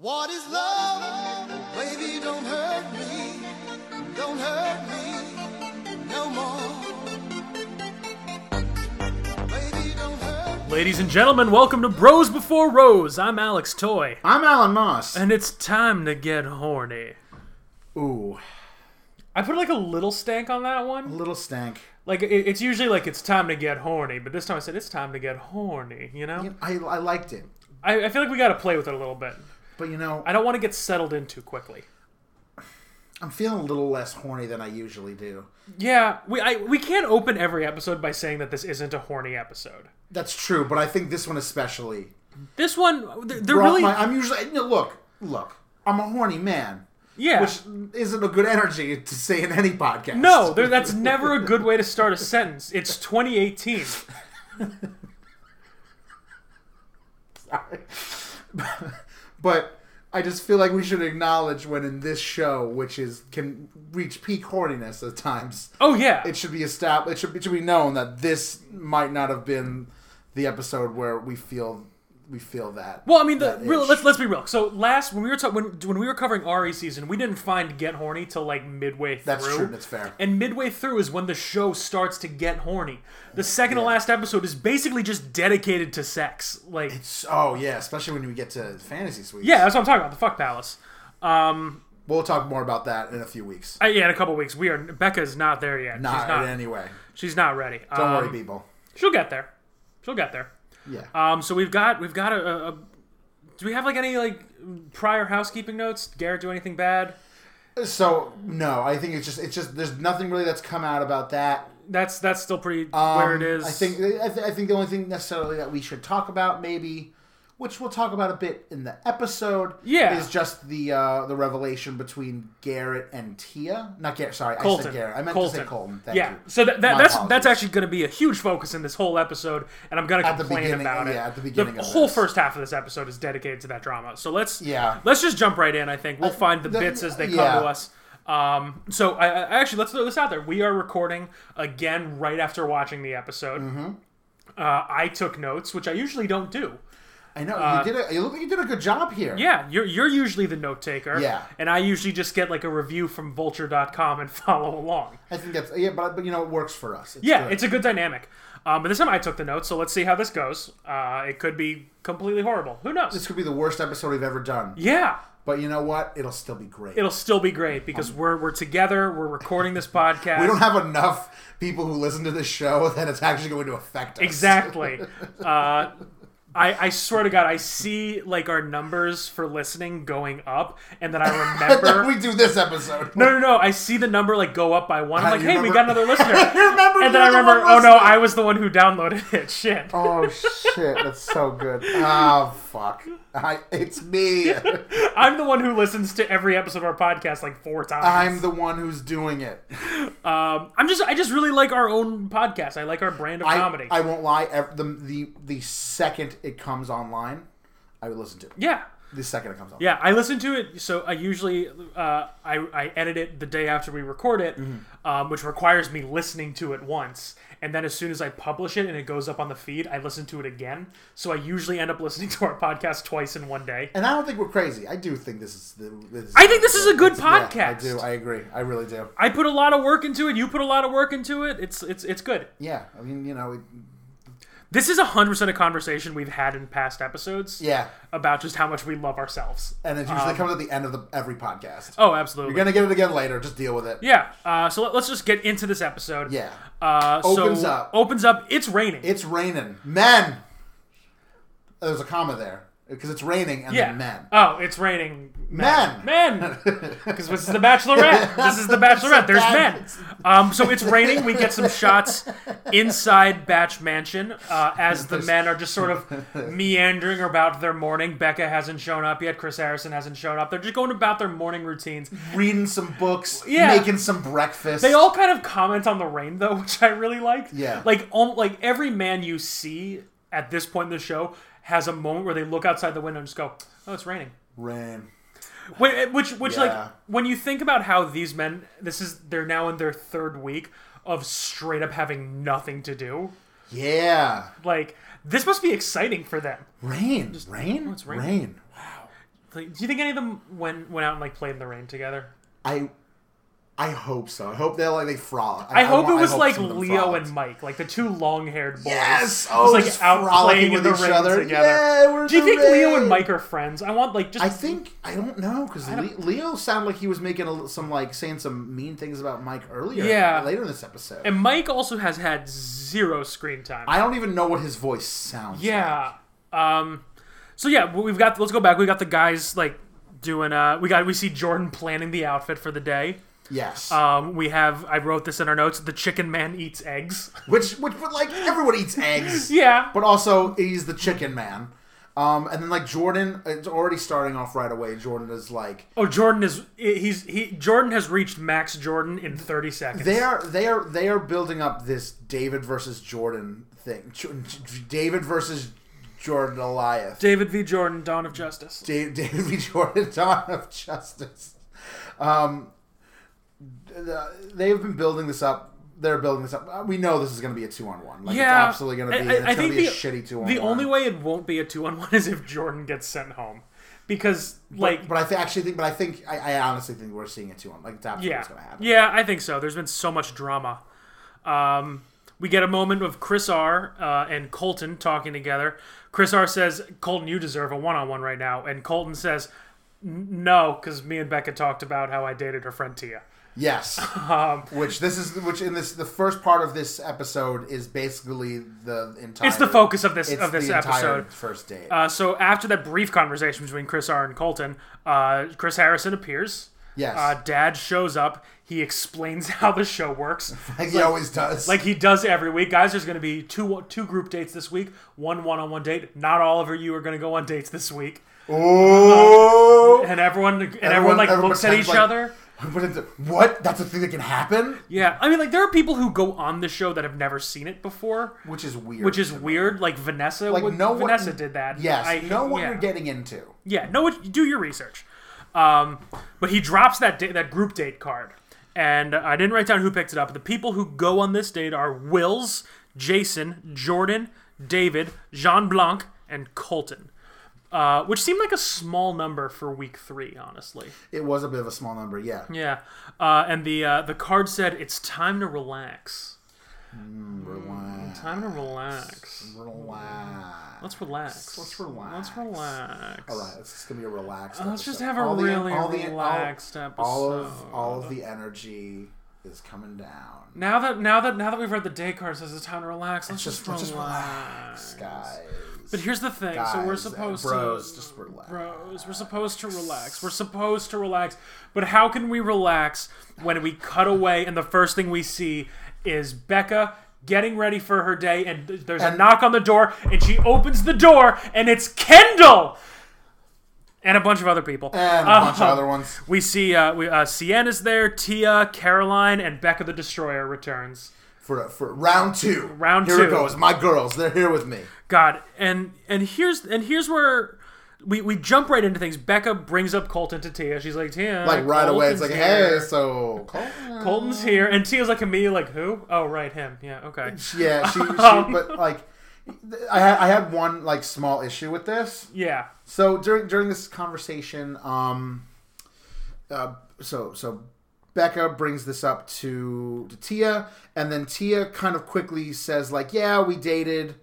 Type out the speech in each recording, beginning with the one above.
What is love? Baby, don't hurt me. Don't hurt me no more. Baby, don't hurt me. Ladies and gentlemen, welcome to Bros Before Rose. I'm Alex Toy. I'm Alan Moss. And it's time to get horny. Ooh, I put like a little stank on that a one. little stank. Like, it's usually like it's time to get horny, but this time I said it's time to get horny, you know? Yeah, I liked it. I feel like we gotta play with it a little bit. But you know, I don't want to get settled in too quickly. I'm feeling a little less horny than I usually do. Yeah, we can't open every episode by saying that this isn't a horny episode. That's true, but I think this one especially. This one, they're brought really... I'm usually... Look. I'm a horny man. Yeah. Which isn't a good energy to say in any podcast. No, that's never a good way to start a sentence. It's 2018. Sorry. But I just feel like we should acknowledge when in this show, which can reach peak horniness at times. Oh, yeah. It should be established. It should be known that this might not have been the episode where we feel that. Well, I mean, that let's be real. So when we were when we were covering RE season, we didn't find Get Horny till like midway through. That's true. That's fair. And midway through is when the show starts to get horny. The second to last episode is basically just dedicated to sex. Like, especially when we get to Fantasy Suites. yeah, that's what I'm talking about. The Fuck Palace. We'll talk more about that in a few weeks. In a couple weeks. Becca's not there yet. Not in any way. She's not ready. Don't worry, people. She'll get there. Yeah. So we've got a do we have like any like prior housekeeping notes? Did Garrett do anything bad? So no, I think it's just there's nothing really that's come out about that. That's still pretty where it is. I think the only thing necessarily that we should talk about, maybe, which we'll talk about a bit in the episode, is just the revelation between Garrett and Tia. Not Garrett, sorry, Colton. I said Garrett. I meant Colton. to say Colton. Thank you. So that's apologies. actually going to be a huge focus in this whole episode, and I'm going to complain about it. Yeah, at the beginning the of whole this. first half of this episode is dedicated to that drama. So let's just jump right in. I think we'll find the bits as they come to us. So I actually, let's throw this out there. We are recording again right after watching the episode. Mm-hmm. I took notes, which I usually don't do. I know you look like you did a good job here. Yeah, you're usually the note taker. Yeah, and I usually just get like a review from Vulture.com and follow along. I think that's but you know it works for us. It's a good dynamic. But this time I took the notes, so let's see how this goes. It could be completely horrible. Who knows? This could be the worst episode we've ever done. Yeah. But you know what? It'll still be great. It'll still be great because we're together. We're recording this podcast. We don't have enough people who listen to this show that it's actually going to affect us. Exactly. I swear to God, I see like our numbers for listening going up, and then I remember we do this episode. No. I see the number like go up by one. I'm like, hey, we got another listener. And then I remember, oh no, I was the one who downloaded it. Shit. Oh shit, that's so good. Oh fuck, it's me. I'm the one who listens to every episode of our podcast like 4 times. I'm the one who's doing it. I just really like our own podcast. I like our brand of comedy. I won't lie. The second it comes online, I would listen to it. Yeah. The second it comes on. Yeah, I listen to it, so I usually I edit it the day after we record it, which requires me listening to it once, and then as soon as I publish it and it goes up on the feed, I listen to it again. So I usually end up listening to our podcast twice in one day. And I don't think we're crazy. I do think this is a good podcast. Yeah, I do. I agree. I really do. I put a lot of work into it. You put a lot of work into it. It's good. Yeah, I mean, you know. This is 100% a conversation we've had in past episodes. Yeah. About just how much we love ourselves. And it usually comes at the end of every podcast. Oh, absolutely. You're going to get it again later. Just deal with it. Yeah. So let's just get into this episode. Yeah. Opens up. It's raining. It's raining. Men. There's a comma there. Because it's raining and then men. Oh, it's raining. Men. Because this is the Bachelorette. There's men. So it's raining. We get some shots inside Batch Mansion as the men are just sort of meandering about their morning. Becca hasn't shown up yet. Chris Harrison hasn't shown up. They're just going about their morning routines. Reading some books. Yeah. Making some breakfast. They all kind of comment on the rain, though, which I really liked. Yeah. Like every man you see at this point in the show has a moment where they look outside the window and just go, oh, it's raining. Rain. Which like, when you think about how these men, they're now in their 3rd week of straight up having nothing to do. Yeah. Like, this must be exciting for them. Rain. Rain? Oh, it's raining. Rain. Wow. do you think any of them went out and like played in the rain together? I hope so. I hope they frolic. I hope it was like Leo and Mike, like the two long-haired boys. Yes! Just like out playing in the rain together. Yeah, do you think Leo and Mike are friends? I want like just. I don't know, because Leo sounded like he was making saying some mean things about Mike earlier. Yeah. Later in this episode. And Mike also has had 0 screen time. I don't even know what his voice sounds like. Yeah. So yeah, let's go back. We got the guys like doing. We see Jordan planning the outfit for the day. Yes. I wrote this in our notes. The chicken man eats eggs. Which like everyone eats eggs. Yeah. But also he's the chicken man. And then like Jordan, it's already starting off right away. Jordan is like, Jordan has reached max Jordan in 30 seconds. They are building up this David versus Jordan thing. David versus Jordan Goliath. David v. Jordan, Dawn of Justice. David v. Jordan, Dawn of Justice. They've been building this up. They're building this up. We know this is going to be a 2-on-1. Like, yeah, it's absolutely going to be. It's going to be a shitty 2-on-1. The only way it won't be a 2-on-1 is if Jordan gets sent home, because I honestly think we're seeing a 2-on-1. Like, it's absolutely what's going to happen. Yeah, I think so. There's been so much drama. We get a moment of Chris R. And Colton talking together. Chris R. says, "Colton, you deserve a 1-on-1 right now," and Colton says, "No, because me and Becca talked about how I dated her friend Tia." Yes, the first part of this episode is basically the entire. It's the focus of this episode. First date. So after that brief conversation between Chris R. and Colton, Chris Harrison appears. Yes. Dad shows up. He explains how the show works. Like he always does. Like he does every week. Guys, there's going to be two group dates this week. 1 one-on-one date. Not all of you are going to go on dates this week. Oh. And everyone looks at each other. What? That's a thing that can happen? Yeah. I mean, like, there are people who go on the show that have never seen it before. Which is weird. Like Vanessa. Like, Vanessa did that. Yes. Know what you're getting into. Yeah. Do your research. But he drops that group date card. And I didn't write down who picked it up. But the people who go on this date are Wills, Jason, Jordan, David, Jean Blanc, and Colton. Which seemed like a small number for week 3, honestly. It was a bit of a small number, yeah. Yeah. And the card said, "It's time to relax." Relax. Time to relax. Relax. Let's relax. All right, it's going to be a relaxed episode. Let's just have a relaxed episode. All of the energy is coming down. Now that we've read the day card says it's time to relax, let's just relax, guys. But here's the thing. Guys, so we're supposed just relax. Bros, we're supposed to relax. But how can we relax when we cut away and the first thing we see is Becca getting ready for her day, and there's a knock on the door, and she opens the door, and it's Kendall! And a bunch of other people. And a bunch of other ones. We see Sienna's there, Tia, Caroline, and Becca the Destroyer returns. For round 2. Here it goes. My girls, they're here with me. God, and here's where we jump right into things. Becca brings up Colton to Tia. She's like, Tia, like right away. It's like, here. Hey, so Colton's here, and Tia's like immediately like, who? Oh, right, him. Yeah, okay. Yeah, she but like, I had one like small issue with this. Yeah. So during this conversation, so Becca brings this up to Tia, and then Tia kind of quickly says like, yeah, we dated.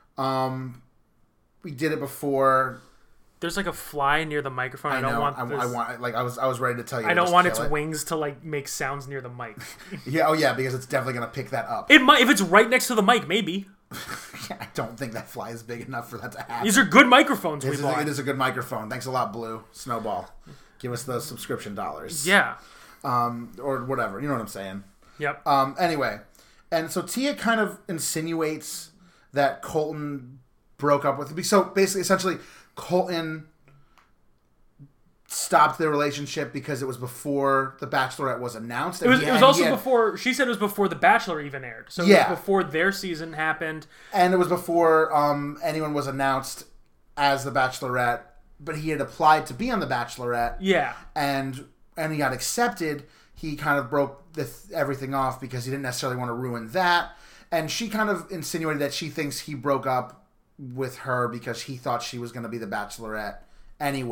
We did it before. There's like a fly near the microphone. I was ready to tell you. I don't want its wings to like make sounds near the mic. Yeah, because it's definitely gonna pick that up. It might if it's right next to the mic, maybe. I don't think that fly is big enough for that to happen. These are good microphones. It is a good microphone. Thanks a lot, Blue Snowball. Give us those subscription dollars. Yeah. Or whatever. You know what I'm saying. Yep. Anyway, and so Tia kind of insinuates that Colton broke up with. So basically, essentially, Colton stopped their relationship because it was before The Bachelorette was announced. It was also before, she said it was before The Bachelor even aired. So it was before their season happened. And it was before anyone was announced as The Bachelorette, but he had applied to be on The Bachelorette. Yeah. And he got accepted. He kind of broke everything off because he didn't necessarily want to ruin that. And she kind of insinuated that she thinks he broke up with her because he thought she was going to be The Bachelorette anyway.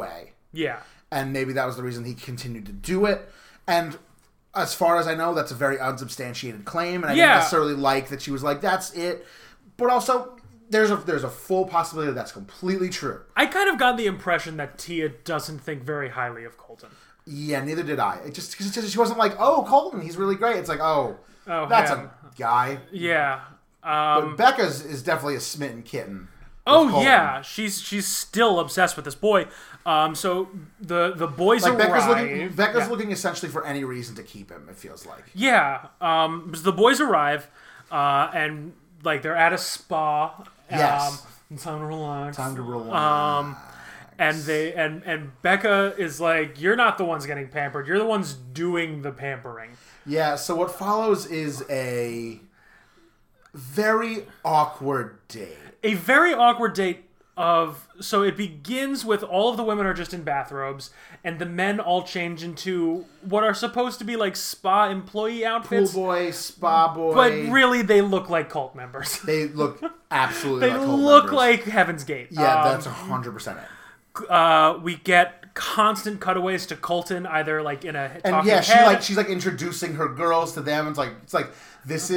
Yeah. And maybe that was the reason he continued to do it. And as far as I know, that's a very unsubstantiated claim. And I didn't necessarily like that she was like, that's it. But also, there's a full possibility that's completely true. I kind of got the impression that Tia doesn't think very highly of Colton. Yeah, neither did I. It just she wasn't like, oh, Colton, he's really great. It's like, that's a guy. Yeah. But Becca is definitely a smitten kitten. Oh yeah, she's still obsessed with this boy. So the boys arrive. Becca's looking essentially for any reason to keep him. It feels like. Yeah. So the boys arrive, and like they're at a spa. Yes. Time to relax. Time to relax. And Becca is like, you're not the ones getting pampered. You're the ones doing the pampering. Yeah. So what follows is a very awkward date. A very awkward date so it begins with all of the women are just in bathrobes, and the men all change into what are supposed to be like spa employee outfits. Pool boy, spa boy. But really, they look like cult members. They look absolutely like cult members. They look like Heaven's Gate. Yeah, that's 100% it. We get constant cutaways to Colton, either like in a and talking yeah, head. she's like introducing her girls to them. It's like this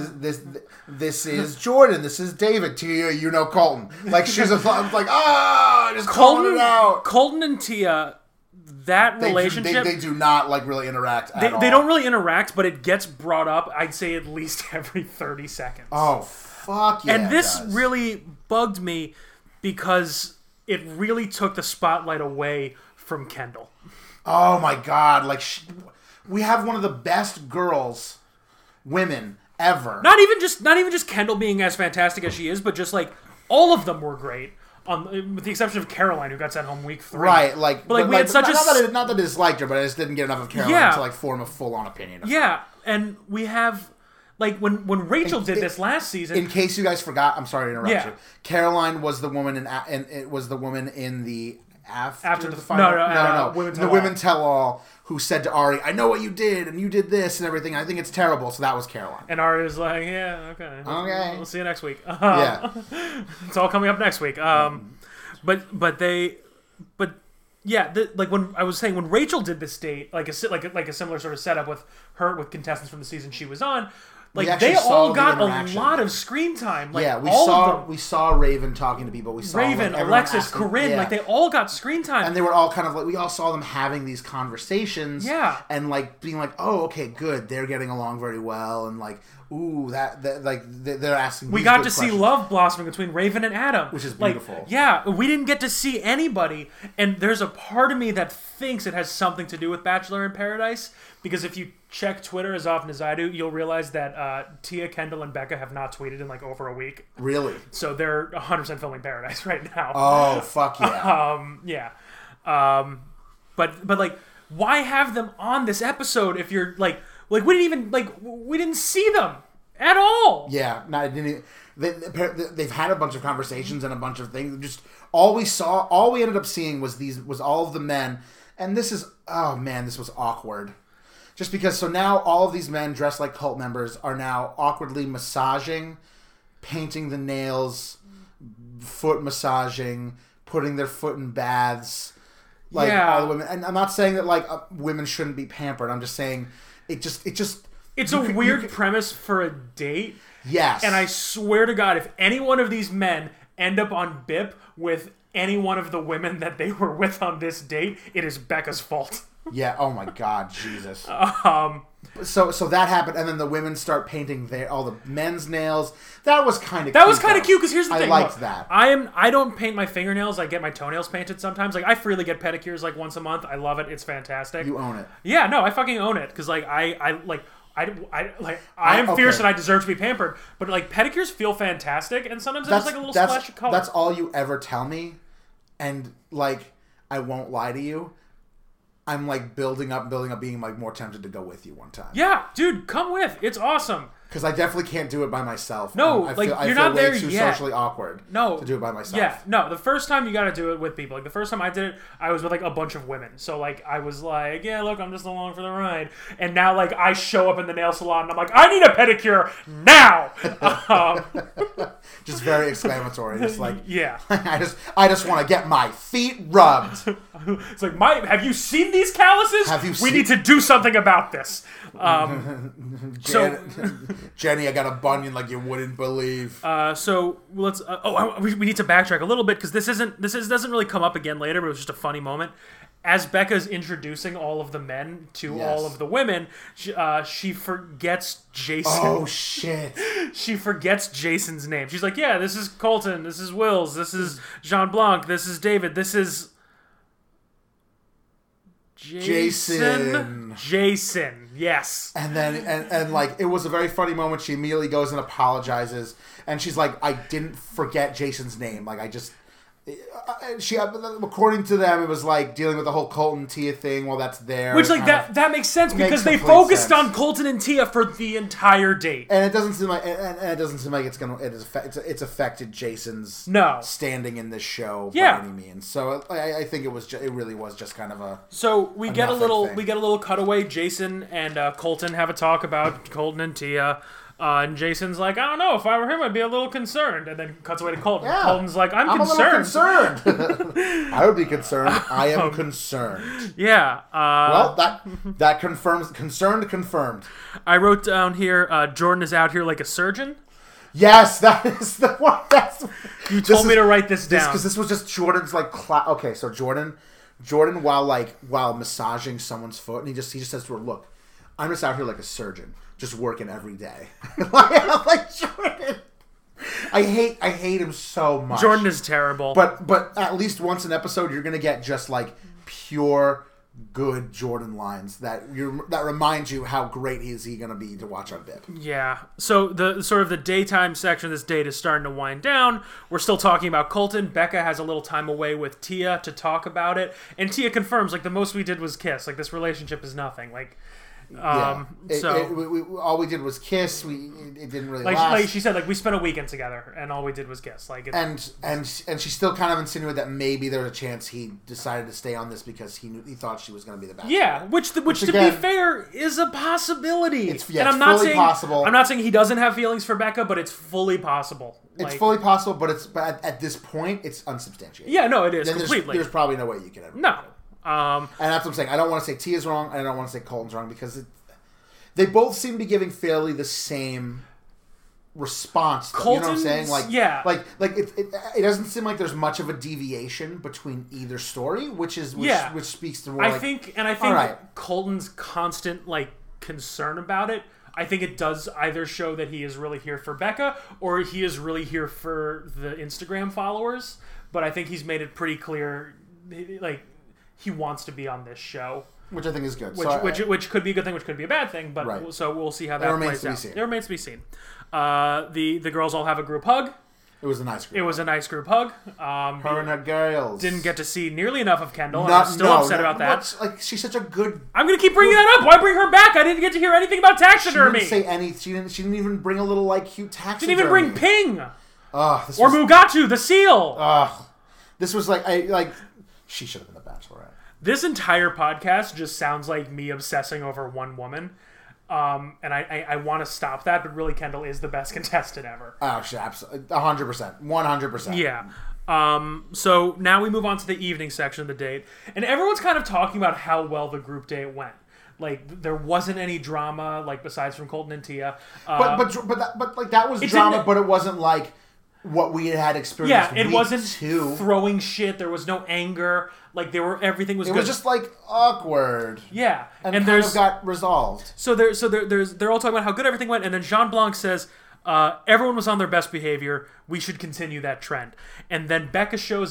is Jordan. This is David. Tia, you know Colton. Like she's like just calling it out. Colton and Tia, that relationship they do not like really interact. At all. They don't really interact, but it gets brought up. I'd say at least every 30 seconds. Oh fuck yeah! And this really bugged me because it really took the spotlight away from Kendall. Oh my god! Like we have one of the best women ever. Not even just Kendall being as fantastic as she is, but just like all of them were great. With the exception of Caroline, who got sent home week 3. Right, but we had such not that I disliked her, but I just didn't get enough of Caroline to like form a full-on opinion. Yeah, and we have like when Rachel did this last season. In case you guys forgot, I'm sorry to interrupt you. Caroline was the woman it was the woman in the after the final. No. The Women Tell All who said to Ari, "I know what you did, and you did this and everything. I think it's terrible." So that was Caroline. And Ari was like, "Yeah, okay. We'll see you next week." Yeah, it's all coming up next week. But when I was saying when Rachel did this date, like a similar sort of setup with contestants from the season she was on. Like they all got a lot of screen time. Like, we saw Raven talking to people. We saw Raven, Alexis, Corinne. Like they all got screen time, and they were all kind of like we all saw them having these conversations. Yeah, and like being like, oh, okay, good, they're getting along very well, and like, ooh, that like they're asking. We got to see love blossoming between Raven and Adam, which is beautiful. Yeah, we didn't get to see anybody, and there's a part of me that thinks it has something to do with Bachelor in Paradise. Because if you check Twitter as often as I do, you'll realize that Tia, Kendall, and Becca have not tweeted in like over a week. Really? So they're 100% filming Paradise right now. Oh, fuck yeah. Yeah. But like, why have them on this episode if you're like we didn't see them at all. Yeah. No, I didn't. They've had a bunch of conversations and a bunch of things. Just all we ended up seeing was all of the men, and this was awkward. Just because, so now all of these men dressed like cult members are now awkwardly massaging, painting the nails, foot massaging, putting their foot in baths, all the women. And I'm not saying that women shouldn't be pampered. I'm just saying it's a weird premise for a date. Yes. And I swear to God, if any one of these men end up on BIP with any one of the women that they were with on this date, it is Becca's fault. Yeah. Oh my God, Jesus. So that happened, and then the women start painting all the men's nails. That was kind of cute because here's the thing. I liked that. I don't paint my fingernails. I get my toenails painted sometimes. Like I freely get pedicures like once a month. I love it. It's fantastic. You own it. Yeah. No, I fucking own it because like I am fierce and I deserve to be pampered. But like pedicures feel fantastic, and sometimes there's like a little splash of color. That's all you ever tell me, and like I won't lie to you. I'm like building up, being like more tempted to go with you one time. Yeah, dude, come with. It's awesome. Because I definitely can't do it by myself. No, I like, feel, I you're feel not way there too yet. socially awkward No. to do it by myself. Yeah, no, the first time you gotta do it with people. Like, the first time I did it, I was with, like, a bunch of women. So, like, I was like, yeah, look, I'm just along for the ride. And now, like, I show up in the nail salon, and I'm like, I need a pedicure now! Just very exclamatory. Just like, Yeah. I just want to get my feet rubbed. It's like, have you seen these calluses? Have you We seen- need to do something about this. Jenny, I got a bunion like you wouldn't believe. So let's. We need to backtrack a little bit because this doesn't really come up again later, but it was just a funny moment. As Becca's introducing all of the men to Yes. all of the women, she forgets Jason. Oh shit! She forgets Jason's name. She's like, "Yeah, this is Colton. This is Wills. This is Jean Blanc. This is David. This is Jason. Jason. Yes." And then and like it was a very funny moment. She immediately goes and apologizes, and she's like, "I didn't forget Jason's name. Like I just." She, according to them, it was like dealing with the whole Colton Tia thing. Well, that's there, Which, like, kind of- that makes sense because they complete focused sense. on Colton and Tia for the entire date. and it doesn't seem like and it doesn't seem like it's affected Jason's No. standing in this show Yeah. by any means. So I think it really was just kind of a So we get a nothing little thing. cutaway. Jason and Colton have a talk about Colton and Tia. And Jason's like, I don't know, if I were him, I'd be a little concerned. And then cuts away to Colton. Yeah. Colton's like, I'm a concerned. little concerned. I would be concerned. I am concerned. Yeah. Well, that confirms confirmed. I wrote down here, Jordan is out here like a surgeon. Yes, that is the one. You told me to write this down. because this was just Jordan's like. Okay, so Jordan, while massaging someone's foot, and he just says to her, "Look, I'm just out here like a surgeon, just working every day." I'm like Jordan. I hate him so much. Jordan is terrible. But at least once an episode, you're gonna get just like pure good Jordan lines that remind you how great is he gonna be to watch on VIP. Yeah. So the sort of the daytime section of this date is starting to wind down. We're still talking about Colton. Becca has a little time away with Tia to talk about it, and Tia confirms like the most we did was kiss. Like this relationship is nothing. Like. All we did was kiss. It didn't really like last. she said, like we spent a weekend together, and all we did was kiss. Like, and she still kind of insinuated that maybe there was a chance he decided to stay on this because he thought she was going to be the bachelorette. yeah, which to again, be fair is a possibility. It's and I'm it's not fully saying possible. I'm not saying he doesn't have feelings for Becca, but it's fully possible. It's fully possible, but at this point, it's unsubstantiated. Yeah, no, it is Then completely. There's probably no way you can ever. No. And that's what I'm saying. I don't want to say Tia's wrong, and I don't want to say Colton's wrong because they both seem to be giving fairly the same response. Though, you know what I'm saying? Like, yeah. like it doesn't seem like there's much of a deviation between either story, which speaks to more. I think all right. Colton's constant like concern about it. I think it does either show that he is really here for Becca or he is really here for the Instagram followers. But I think he's made it pretty clear, like he wants to be on this show. Which I think is good. Which could be a good thing, which could be a bad thing, but Right. so we'll see how that plays out. seen. It remains to be seen. The girls all have a group hug. It was a nice group. It was a nice group hug. Her and her girls. Didn't get to see nearly enough of Kendall, and I'm still upset about that. Like she's such a good. I'm gonna keep bringing that up. Why bring her back? I didn't get to hear anything about She taxidermy. didn't say any. She didn't even bring a little like cute taxidermy. Didn't even bring Ping This or was, Mugatu, the seal. This was like she should have been the Bachelorette. This entire podcast just sounds like me obsessing over one woman. And I want to stop that, but really Kendall is the best contestant ever. Oh, shit, absolutely, 100%, 100%. Yeah. So now we move on to the evening section of the date, and everyone's kind of talking about how well the group date went. Like there wasn't any drama, like besides from Colton and Tia. But like that was drama, but it wasn't like what we had experienced. Yeah, it wasn't two. throwing shit. There was no anger. Like everything was. It good. was just like awkward. Yeah, and kind of got resolved. So they're all talking about how good everything went, and then Jean Blanc says, everyone was on their best behavior. We should continue that trend. And then Becca shows up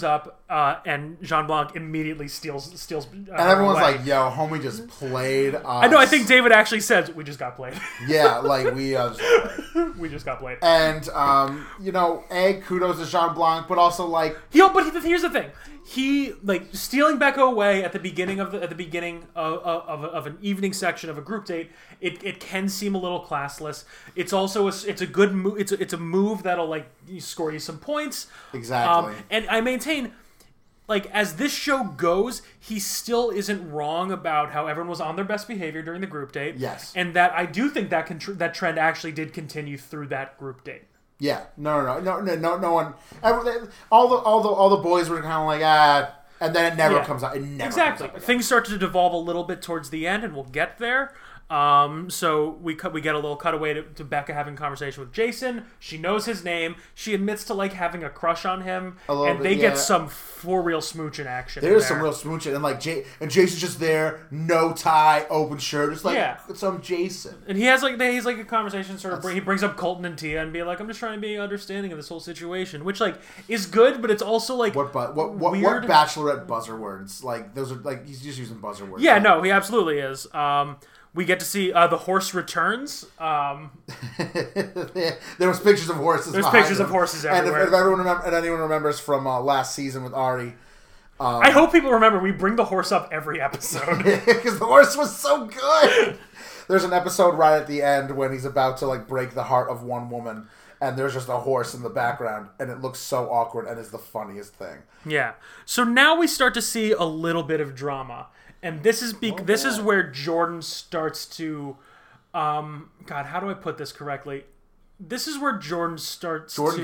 and Jean Blanc immediately steals. And everyone's like, "Yo, homie just played us." I know. I think David actually says, "We just got played." Yeah, like we just we just got played. And kudos to Jean Blanc, but also like here's the thing. He stealing Becca away at the beginning of an evening section of a group date. It can seem a little classless. It's also it's a good move. It's a move that'll score you some points. Exactly. And I maintain, as this show goes, he still isn't wrong about how everyone was on their best behavior during the group date. Yes. And that I do think that that trend actually did continue through that group date. Yeah, no one. All the boys were kind of like and then it never comes out. It never exactly. Comes up Things start to devolve a little bit towards the end, and we'll get there. So we get a little cutaway to Becca having a conversation with Jason. She knows his name. She admits to having a crush on him, and they get some for real smooching action. There's some real smooching, and Jason's just there, no tie, open shirt, just some Jason. And he's a conversation. He brings up Colton and Tia and be like, "I'm just trying to be understanding of this whole situation," which is good, but it's also what weird. Bachelorette buzzer words? Those are he's just using buzzer words. Yeah, no, he absolutely is. We get to see the horse returns. There was pictures of horses. There's pictures of horses everywhere. And if anyone remembers from last season with Ari, I hope people remember we bring the horse up every episode because the horse was so good. There's an episode right at the end when he's about to break the heart of one woman, and there's just a horse in the background, and it looks so awkward and is the funniest thing. Yeah. So now we start to see a little bit of drama. And this is where Jordan starts to, God, how do I put this correctly? This is where Jordan starts. Jordan.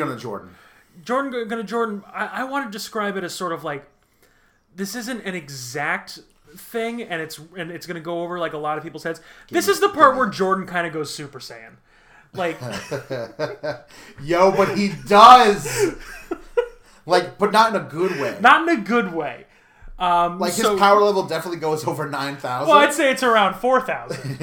I want to describe it as sort of this isn't an exact thing, and it's going to go over a lot of people's heads. This is the part where Jordan kind of goes Super Saiyan, Yo, but he does, but not in a good way. Not in a good way. His power level definitely goes over 9,000. Well, I'd say it's around 4,000.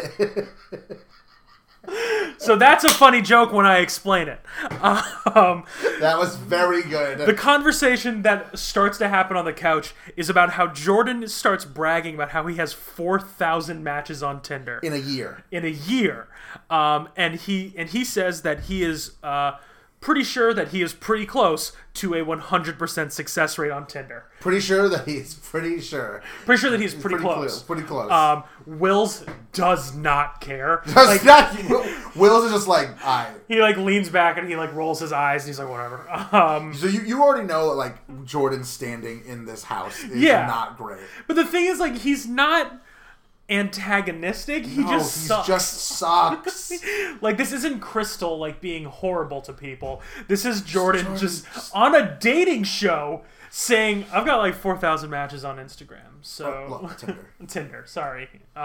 So that's a funny joke when I explain it. That was very good. The conversation that starts to happen on the couch is about how Jordan starts bragging about how he has 4,000 matches on Tinder in a year. And he says that he is pretty sure that he is pretty close to a 100% success rate on Tinder. Pretty sure that he's pretty close. Pretty close. Wills does not care. Wills is just he leans back and he rolls his eyes and he's like, whatever. So you already know that Jordan's standing in this house is not great. But the thing is he's not antagonistic. He just sucks. This isn't Crystal being horrible to people. This is Jordan just on a dating show saying, I've got 4,000 matches on Instagram. So Tinder, sorry.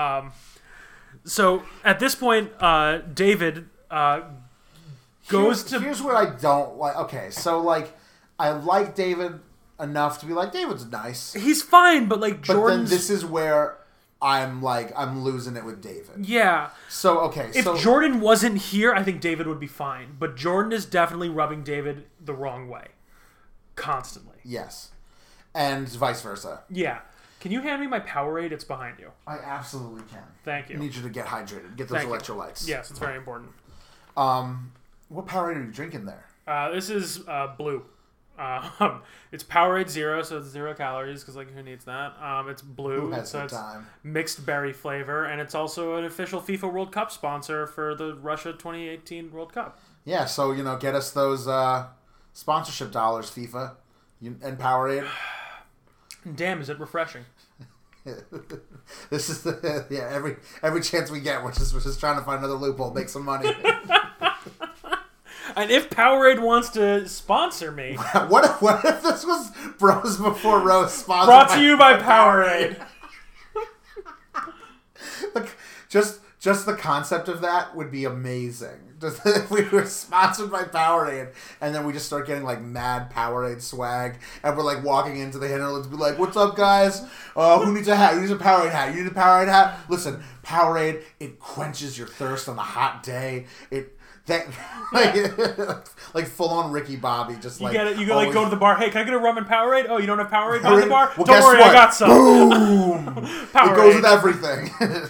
So at this point, David goes to. Here's what I don't like. Okay, so I like David enough to be David's nice. He's fine, but Jordan. But then this is where I'm losing it with David. Yeah. So, okay. If Jordan wasn't here, I think David would be fine. But Jordan is definitely rubbing David the wrong way. Constantly. Yes. And vice versa. Yeah. Can you hand me my Powerade? It's behind you. I absolutely can. Thank you. I need you to get hydrated. Get those electrolytes. Yes, it's very important. What Powerade are you drinking there? This is blue. It's Powerade Zero, so it's 0 calories because who needs that? It's blue, Who has so the it's time? Mixed berry flavor, and it's also an official FIFA World Cup sponsor for the Russia 2018 World Cup. Yeah, so get us those sponsorship dollars, FIFA, and Powerade. Damn, is it refreshing? This is every chance we get, we're just trying to find another loophole, make some money. And if Powerade wants to sponsor me... What if this was Bros Before Rose sponsored Brought to you by Powerade. Look, just the concept of that would be amazing. Just if we were sponsored by Powerade, and then we just start getting mad Powerade swag, and we're walking into the Hinterlands, be "What's up, guys? Who needs a hat? Who needs a Powerade hat? You need a Powerade hat? Listen, Powerade, it quenches your thirst on a hot day. That, like full on Ricky Bobby, just You like get it. You go always- go to the bar. Hey, can I get a rum and Powerade? Oh, you don't have Powerade behind the bar? Well, Don't guess worry, what? I got some. Boom! Powerade. It goes with everything.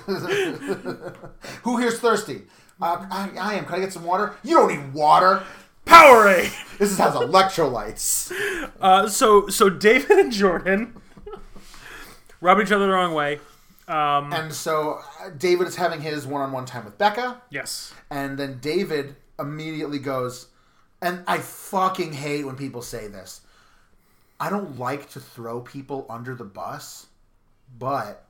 Who here's thirsty? I am. Can I get some water? You don't need water. Powerade. This has electrolytes. So David and Jordan rub each other the wrong way. And so David is having his one-on-one time with Becca. Yes. And then David immediately goes, and I fucking hate when people say this. I don't like to throw people under the bus, but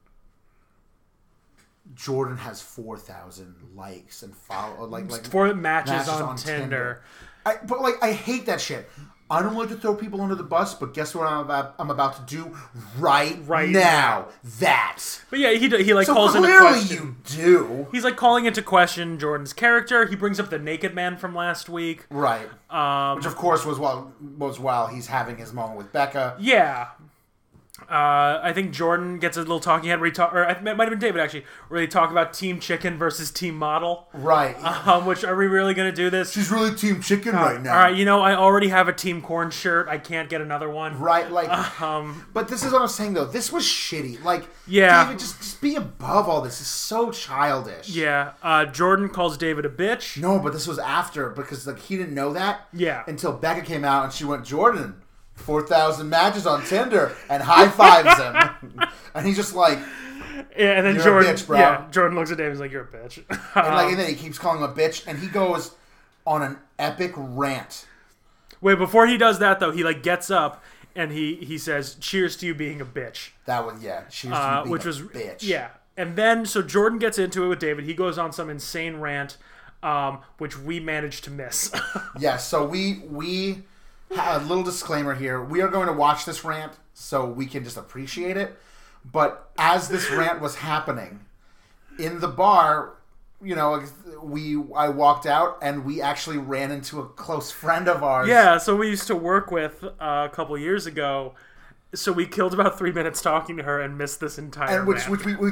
Jordan has 4,000 likes and follow like 4 matches on Tinder. But I hate that shit. I don't like to throw people under the bus, but guess what I'm about to do right now? That. But yeah, he like So calls into clearly question. you do. He's like calling into question Jordan's character. He brings up the naked man from last week. Right. Which of course was while he's having his moment with Becca. Yeah. I think Jordan gets a little talking head where it might have been David actually, where they talk about Team Chicken versus Team Model. Right. Which, are we really going to do this? She's really Team Chicken right now. All right, I already have a Team Corn shirt. I can't get another one. Right, but this is what I'm saying though. This was shitty. Like, Yeah. David, just be above all this. It's so childish. Yeah. Jordan calls David a bitch. No, but this was after because he didn't know that. Yeah. Until Becca came out and she went, Jordan, 4,000 matches on Tinder, and high fives him, and he's just like, yeah, and then you're Jordan, a bitch, bro. Yeah, Jordan looks at David and is like, "You're a bitch." And then he keeps calling him a bitch, and he goes on an epic rant. Wait, before he does that though, he gets up and he says, "Cheers to you being a bitch." That was cheers to you being which a was bitch. Yeah, and then so Jordan gets into it with David. He goes on some insane rant, which we managed to miss. Yeah, so we a little disclaimer here. We are going to watch this rant so we can just appreciate it. But as this rant was happening in the bar, I walked out and we actually ran into a close friend of ours. Yeah, so we used to work with a couple years ago. So we killed about 3 minutes talking to her and missed this entire And which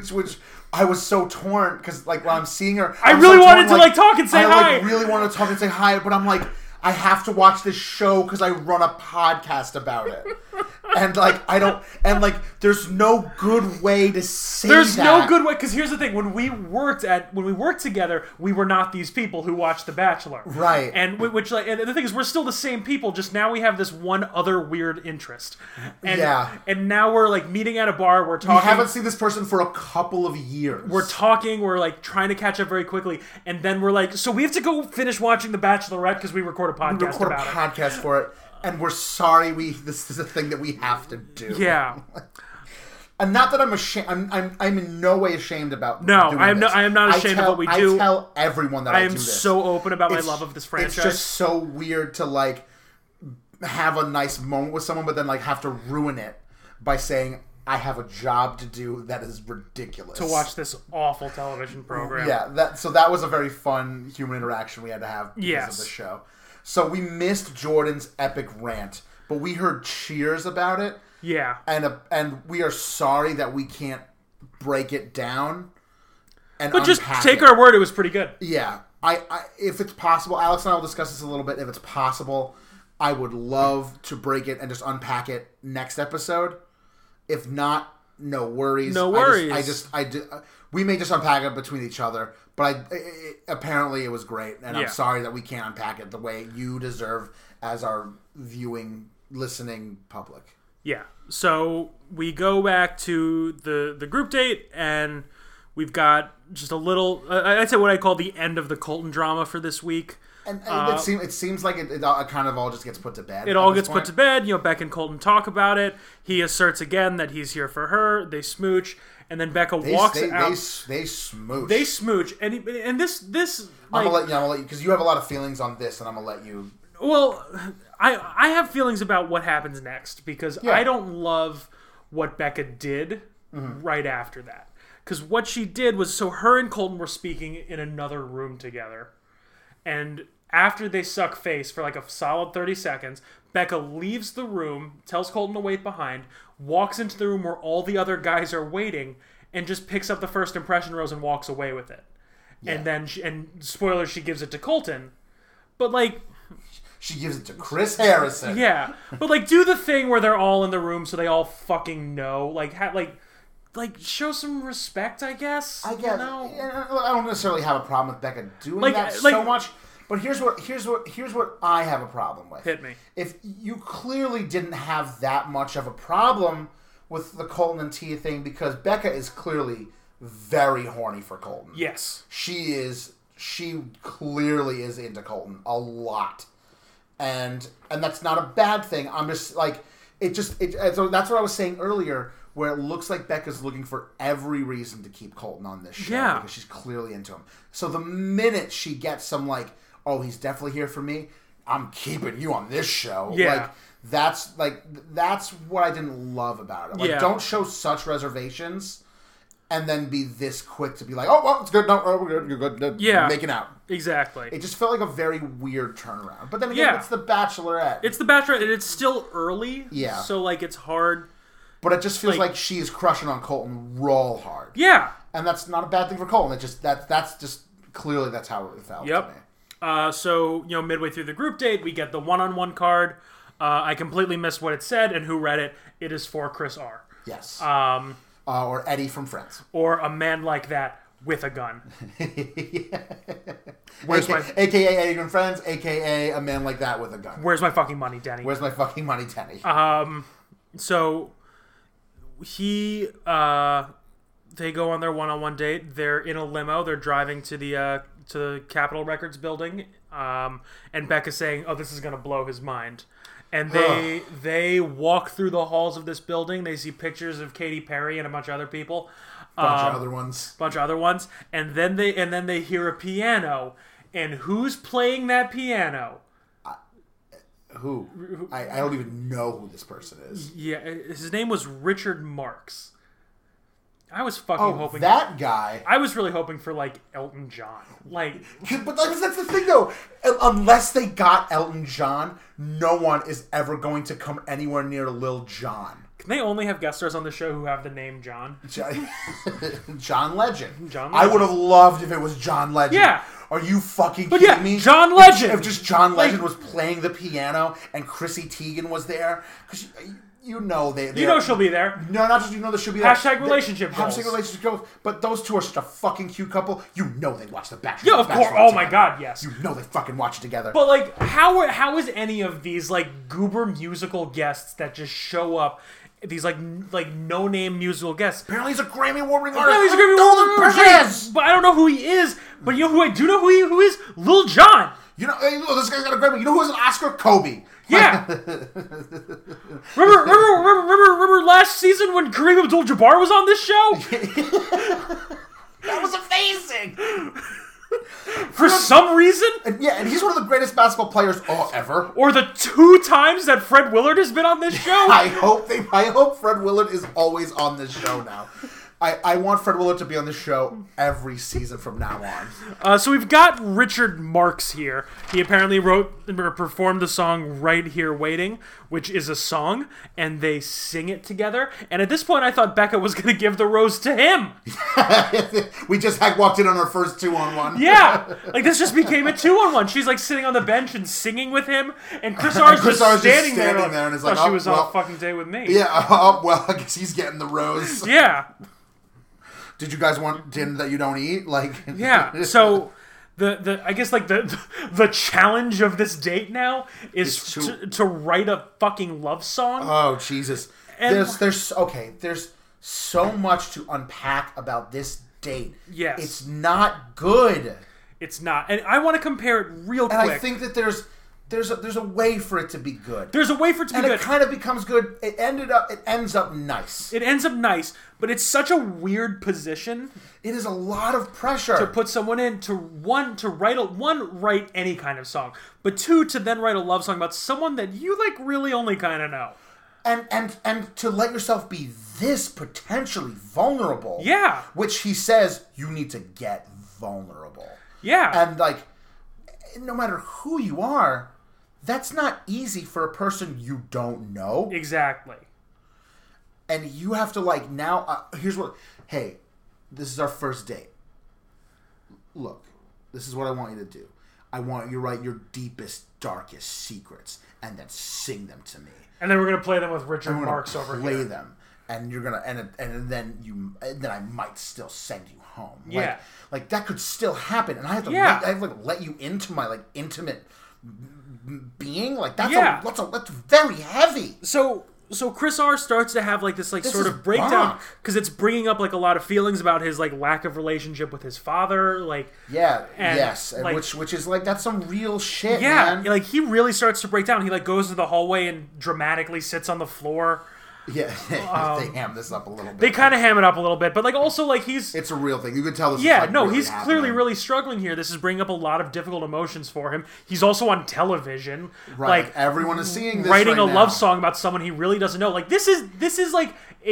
I was so torn because when I'm seeing her, I I'm really so wanted torn, to talk and say hi. I really wanted to talk and say hi, but I'm like, I have to watch this show because I run a podcast about it. And I don't, and there's no good way to say There's that. no good way, because here's the thing: when we worked together, we were not these people who watched The Bachelor, right? And and the thing is, we're still the same people. Just now we have this one other weird interest, and and now we're meeting at a bar. We're talking. We haven't seen this person for a couple of years. We're talking. We're trying to catch up very quickly, and then we're so we have to go finish watching The Bachelorette because we record a podcast. We record a podcast for it. And we're sorry. This is a thing that we have to do. Yeah, and not that I'm ashamed. I'm in no way ashamed about. No, doing I am. this. I am not ashamed of what we do. I tell everyone that I am do this. so open about my love of this franchise. It's just so weird to have a nice moment with someone, but then have to ruin it by saying I have a job to do that is ridiculous. To watch this awful television program. Yeah, that was a very fun human interaction we had to have because of the show. So we missed Jordan's epic rant, but we heard cheers about it. Yeah. And we are sorry that we can't break it down and But just unpack take it. our word, it was pretty good. Yeah. I if it's possible, Alex and I will discuss this a little bit. If it's possible, I would love to break it and just unpack it next episode. If not, no worries. No worries. We may just unpack it between each other, but apparently it was great, and I'm sorry that we can't unpack it the way you deserve as our viewing, listening public. Yeah. So we go back to the group date, and we've got just a little, I'd say what I call the end of the Colton drama for this week. And it seems like it kind of all just gets put to bed. It all gets put to bed. Beck and Colton talk about it. He asserts again that he's here for her. They smooch, and then Becca walks out. They smooch. They smooch, and this. I'm gonna let you because you have a lot of feelings on this, and I'm gonna let you. Well, I have feelings about what happens next because I don't love what Becca did right after that. Because what she did was, so her and Colton were speaking in another room together, and after they suck face for a solid 30 seconds, Becca leaves the room, tells Colton to wait behind, walks into the room where all the other guys are waiting, and just picks up the first impression rose and walks away with it. and then and spoiler, she gives it to Colton. But like, she gives it to Chris Harrison. Yeah, but like, do the thing where they're all in the room so they all fucking know. Like, like show some respect, I guess. I guess. You know? I don't necessarily have a problem with Becca doing Like- that like- so much. But here's what I have a problem with. Hit me. If you clearly didn't have that much of a problem with the Colton and Tia thing, because Becca is clearly very horny for Colton. Yes. She clearly is into Colton a lot. And that's not a bad thing. I'm just like so that's what I was saying earlier, where it looks like Becca's looking for every reason to keep Colton on this show because she's clearly into him. So the minute she gets some like, oh, he's definitely here for me, I'm keeping you on this show. Yeah. That's what I didn't love about it. Like, don't show such reservations and then be this quick to be like, oh, well, it's good. No, we're good. You're good. Yeah. Making out. Exactly. It just felt like a very weird turnaround. But then again, it's The Bachelorette. It's The Bachelorette, and it's still early. Yeah. So, like, it's hard. But it just feels like she is crushing on Colton real hard. Yeah. And that's not a bad thing for Colton. It just that's just clearly that's how it felt to me. So, midway through the group date, we get the one-on-one card. I completely missed what it said and who read it. It is for Chris R. Yes. Or Eddie from Friends. Or a man like that with a gun. AKA Eddie from Friends, AKA a man like that with a gun. Where's my fucking money, Denny? Where's my fucking money, Denny? So they go on their one-on-one date. They're in a limo. They're driving to the Capitol Records building. And Becca's saying, "Oh, this is gonna blow his mind." And they walk through the halls of this building. They see pictures of Katy Perry and a bunch of other people. Bunch of other ones. And then they hear a piano. And who's playing that piano? Who? I don't even know who this person is. Yeah, his name was Richard Marx. I was fucking hoping that guy. I was really hoping for like Elton John. Like, but that's the thing though. Unless they got Elton John, no one is ever going to come anywhere near Lil Jon. Can they only have guest stars on the show who have the name John? John Legend. John Legend. I would have loved if it was John Legend. Yeah. Are you fucking kidding me? John Legend. If just John Legend was playing the piano and Chrissy Teigen was there, because you know she'll be there. No, not just that she'll be there. Hashtag relationship goals. Hashtag relationship goals. But those two are such a fucking cute couple. You know they watch The Bachelor. Yeah, of course. Oh my god, yes. You know they fucking watch it together. But like, how is any of these like goober musical guests that just show up? These like no name musical guests. Apparently he's a Grammy Award winning Apparently artist. he's a Grammy Award winning artist. But I don't know who he is. But you know who I do know who is? Lil Jon. You know, hey, look, this guy's got a Grammy. You know who has an Oscar? Kobe. Yeah. remember last season when Kareem Abdul-Jabbar was on this show? That was amazing. For some reason? And he's one of the greatest basketball players ever. Or the 2 times that Fred Willard has been on this show? I hope Fred Willard is always on this show now. I want Fred Willard to be on the show every season from now on. So we've got Richard Marx here. He apparently performed the song Right Here Waiting, which is a song, and they sing it together. And at this point, I thought Becca was going to give the rose to him. We just walked in on our first 2-on-1. Yeah, like this just became a 2-on-1. She's like sitting on the bench and singing with him, and Chris R's just standing there and is like, she was on a fucking date with me. Yeah, well, I guess he's getting the rose. Yeah. Did you guys want dinner that you don't eat? Like, yeah. So I guess like the challenge of this date now is to write a fucking love song. Oh Jesus! And there's so much to unpack about this date. Yes, it's not good. It's not, and I want to compare it real quick. And I think that there's a way for it to be good. There's a way for it to be good. And it kind of becomes good. It ends up nice. It ends up nice, but it's such a weird position. It is a lot of pressure to put someone in to write any kind of song, but 2 to then write a love song about someone that you like really only kind of know. And to let yourself be this potentially vulnerable. Yeah. Which he says you need to get vulnerable. Yeah. And like, no matter who you are, that's not easy for a person you don't know. Exactly. And you have to like now. Here's what. Hey, this is our first date. look, this is what I want you to do. I want you to write your deepest, darkest secrets and then sing them to me. And then we're gonna play them with Richard I'm gonna Marx over here. play them, and you're gonna and then I might still send you home. Yeah, like that could still happen, and I have to let you into my like intimate being. Like that's that's very heavy. So Chris R starts to have like this sort of breakdown because it's bringing up like a lot of feelings about his like lack of relationship with his father, like which is like that's some real shit. Man. Like he really starts to break down. He like goes to the hallway and dramatically sits on the floor. Yeah, they ham this up a little bit. They kind of ham it up a little bit, but like also like it's a real thing. You can tell this. Yeah, is, like, really he's happening. clearly really struggling here. This is bringing up a lot of difficult emotions for him. He's also on television, right? Like everyone is seeing this writing right a now. love song about someone he really doesn't know. Like this is like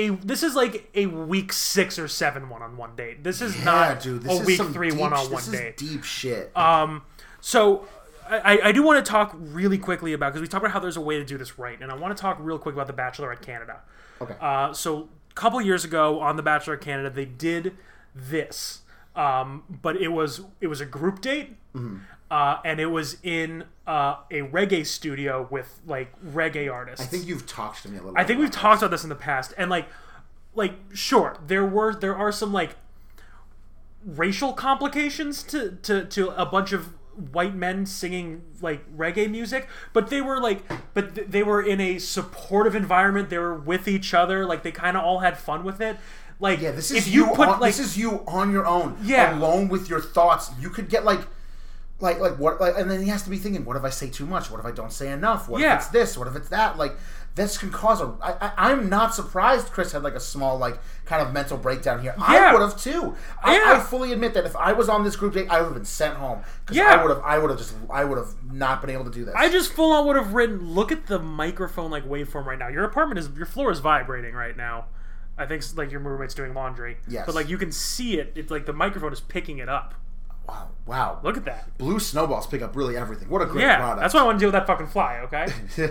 a week 6 or 7 one-on-one date. This is not a week 3 one-on-one date. Deep shit. So I do want to talk really quickly about, because we talked about how there's a way to do this right, and I want to talk real quick about The Bachelorette Canada. Okay. So a couple years ago on The Bachelor Canada, they did this, but it was a group date, and it was in a reggae studio with like reggae artists. I think you've talked to me a little. I think we've talked about this in the past, and like sure, there are some like racial complications to a bunch of white men singing like reggae music, but they were in a supportive environment. They were with each other, like they kind of all had fun with it. Like this is if you put this is you on your own, alone with your thoughts. You could get like what, and then he has to be thinking, what if I say too much? What if I don't say enough? What if it's this? What if it's that? Like this can cause I'm not surprised Chris had like a small like kind of mental breakdown here. I would have too. I fully admit that if I was on this group date, I would have been sent home because I would have not been able to do this. I just full on would have written, look at the microphone like waveform right now. Your floor is vibrating right now. I think like your roommate's doing laundry. Yes. But like you can see it. It's like the microphone is picking it up. Wow. Look at that. Blue snowballs pick up really everything. What a great product. That's why I want to deal with that fucking fly, okay?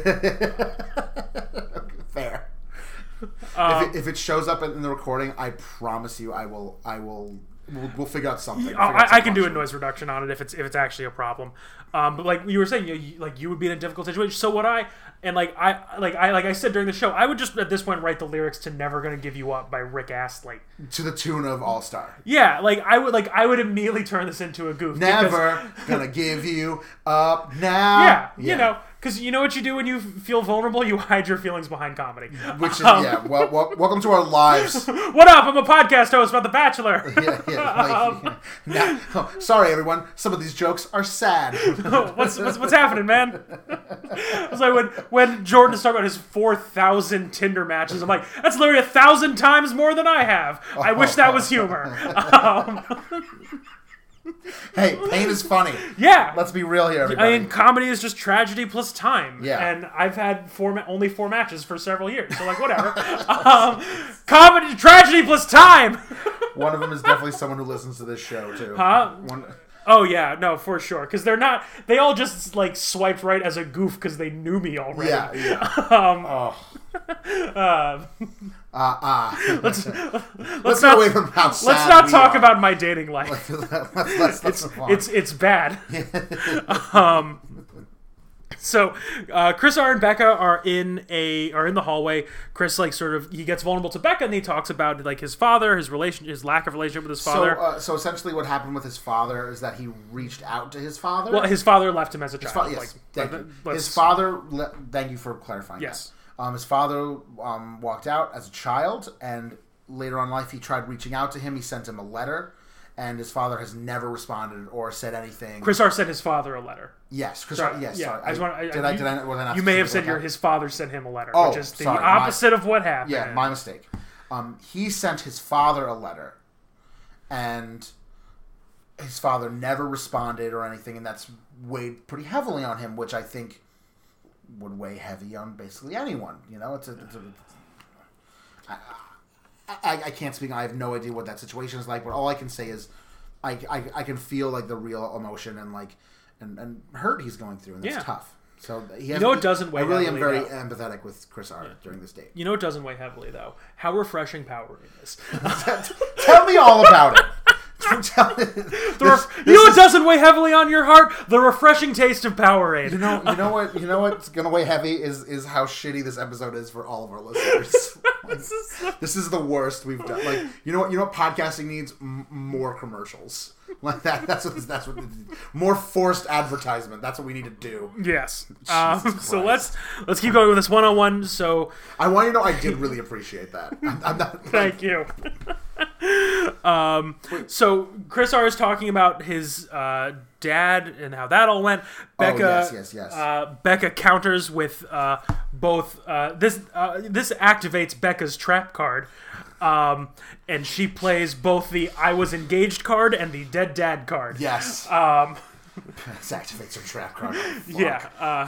Fair. If it shows up in the recording, I promise you we'll figure out something. I can do a noise reduction on it if it's actually a problem. But like you were saying, you would be in a difficult situation. So would I. And like I said during the show, I would just at this point write the lyrics to "Never Gonna Give You Up" by Rick Astley to the tune of All Star. Yeah, I would immediately turn this into a goof. Never gonna give you up now. Yeah. You know, because you know what you do when you feel vulnerable? You hide your feelings behind comedy. Which is welcome to our lives. What up? I'm a podcast host about The Bachelor. Sorry, everyone. Some of these jokes are sad. What's happening, man? It's like when Jordan is talking about his 4,000 Tinder matches, I'm like, that's literally 1,000 times more than I have. I wish that was humor. Hey, pain is funny. Yeah. Let's be real here, everybody. I mean, comedy is just tragedy plus time. Yeah. And I've had only 4 matches for several years, so like whatever. Comedy, tragedy plus time. One of them is definitely someone who listens to this show too. Huh? Oh yeah, no, for sure. Because they all just like swiped right as a goof because they knew me already. Yeah. Let's get away from how sad let's not talk are. about my dating life. It's bad. So Chris R and Becca are in the hallway. Chris he gets vulnerable to Becca and he talks about like his father, his lack of relationship with his father. So essentially, what happened with his father is that he reached out to his father. Well, his father left him as a child. His father. Thank you for clarifying. Yes. His father walked out as a child, and later on in life, he tried reaching out to him. He sent him a letter. And his father has never responded or said anything. Chris R sent his father a letter. Yes, Chris R. Yes, yeah. sorry. Did I you may have said his father sent him a letter, which is the opposite of what happened. Yeah, my mistake. He sent his father a letter, and his father never responded or anything, and that's weighed pretty heavily on him, which I think would weigh heavy on basically anyone. You know, I can't speak. I have no idea what that situation is like, but all I can say is I can feel like the real emotion and like and hurt he's going through, and that's tough. So it doesn't weigh. I really am very though. empathetic with Chris R during this date. You know, it doesn't weigh heavily though. How refreshing Powerade is. Tell me all about it. You know what doesn't weigh heavily on your heart? The refreshing taste of Powerade. You know what's gonna weigh heavy is how shitty this episode is for all of our listeners. This is the worst we've done. Like, you know what podcasting needs? More commercials. Like that. That's what more forced advertisement. That's what we need to do. Yes. So let's keep going with this 101. So I want you to know I did really appreciate that. I'm not. Thank you. So Chris R is talking about his dad and how that all went. Becca, yes. Becca counters with both. This activates Becca's trap card, and she plays both the "I was engaged" card and the "Dead Dad" card. Yes. This activates her trap card. Oh, yeah.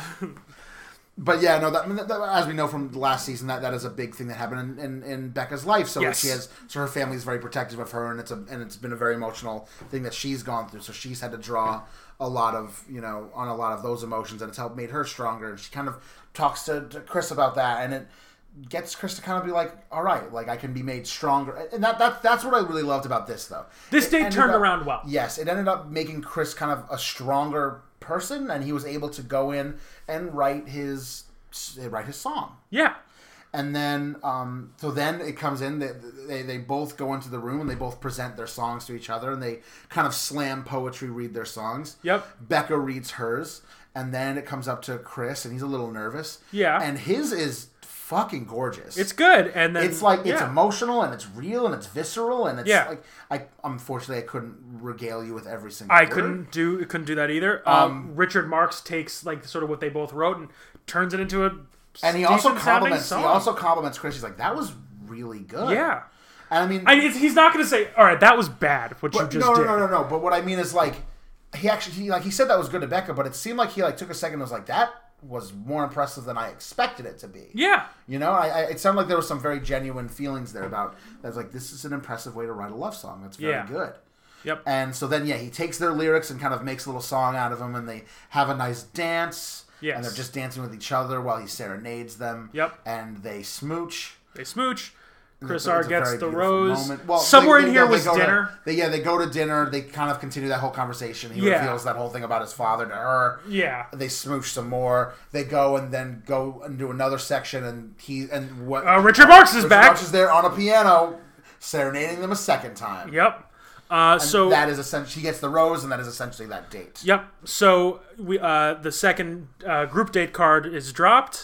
But yeah, no. That, as we know from the last season, that is a big thing that happened in Becca's life. So yes. her family is very protective of her, and it's been a very emotional thing that she's gone through. So she's had to draw a lot of on a lot of those emotions, and it's helped made her stronger. And she kind of talks to Chris about that, and it gets Chris to kind of be like, all right, like I can be made stronger. And that's what I really loved about this, though. This date turned around well. Yes, it ended up making Chris kind of a stronger person, and he was able to go in and write his song. Yeah. And then, so then it comes in. They both go into the room and they both present their songs to each other, and they kind of slam poetry, read their songs. Yep. Becca reads hers, and then it comes up to Chris, and he's a little nervous. Yeah. And his is fucking gorgeous. It's good, and then it's like it's emotional and it's real and it's visceral and it's like unfortunately I couldn't regale you with every single word. couldn't do that either. Richard Marx takes like sort of what they both wrote and turns it into a and he also compliments Chris. He's like, that was really good. Yeah. And I mean he's not going to say, all right, that was bad what you just did. No. But what I mean is like he said that was good to Becca, but it seemed like he like took a second and was like, that was more impressive than I expected it to be. Yeah. It sounded like there was some very genuine feelings there about that's like, this is an impressive way to write a love song. That's very good. Yep. And so then he takes their lyrics and kind of makes a little song out of them, and they have a nice dance. Yes. And they're just dancing with each other while he serenades them. Yep. And they smooch. Chris R gets the rose. Well, somewhere in here was dinner. They go to dinner. They kind of continue that whole conversation. He reveals that whole thing about his father to her. Yeah. They smooch some more. They go and do another section, and Richard Marx is back. Marx is there on a piano, serenading them a second time. Yep. So that is essentially he gets the rose, and that is essentially that date. Yep. So we the second group date card is dropped.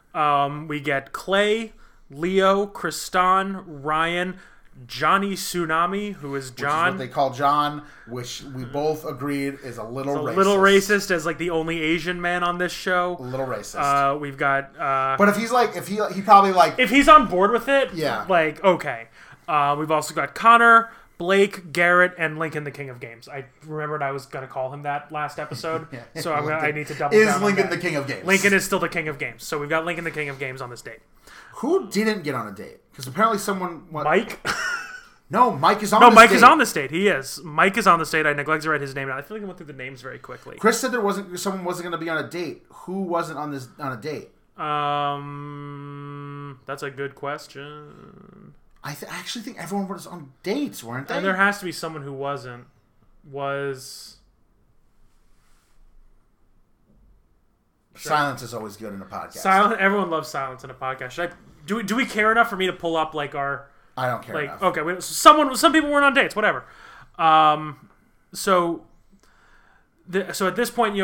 We get Clay, Leo, Kristan, Ryan, Johnny Tsunami, who is John. Which is what they call John, which we both agreed is a little racist. A little racist as like the only Asian man on this show. A little racist. We've got. But if he probably like if he's on board with it, yeah. Like okay. We've also got Connor, Blake, Garrett, and Lincoln the King of Games. I remembered I was going to call him that last episode, so I need to double down. Is Lincoln the King of Games? Lincoln is still the King of Games. So we've got Lincoln the King of Games on this date. Who didn't get on a date? Because apparently someone... Mike? No, Mike is on this date. No, Mike is on this date. He is. Mike is on this date. I neglected to write his name down. I feel like I went through the names very quickly. Chris said someone wasn't going to be on a date. Who wasn't on a date? That's a good question. I actually think everyone was on dates, weren't they? And there has to be someone who wasn't. Silence is always good in a podcast. Everyone loves silence in a podcast. Do we care enough for me to pull up like our? I don't care enough. Okay, some people weren't on dates. Whatever. So at this point,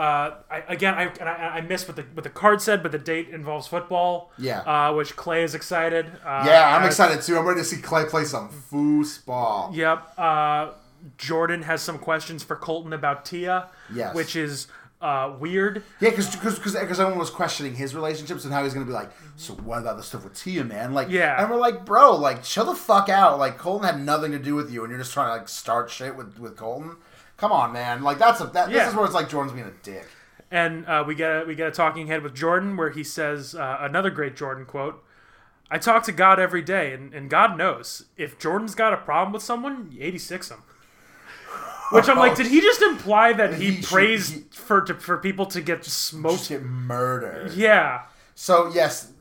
I missed what the card said, but the date involves football. Yeah. Which Clay is excited. I'm excited too. I'm ready to see Clay play some foosball. Yep. Jordan has some questions for Colton about Tia. Yes. Which is weird. Yeah, because everyone was questioning his relationships and how he's going to be like, so what about the stuff with Tia, man? Like, yeah. And we're like, bro, like, chill the fuck out. Like, Colton had nothing to do with you, and you're just trying to like start shit with Colton. Come on, man. Like, this is where it's like Jordan's being a dick. And we get a talking head with Jordan where he says another great Jordan quote. I talk to God every day, and God knows if Jordan's got a problem with someone, you 86 him. Which I'm like, did he just imply that he prays for people to get smoked? Just get murdered. Yeah. So, yes.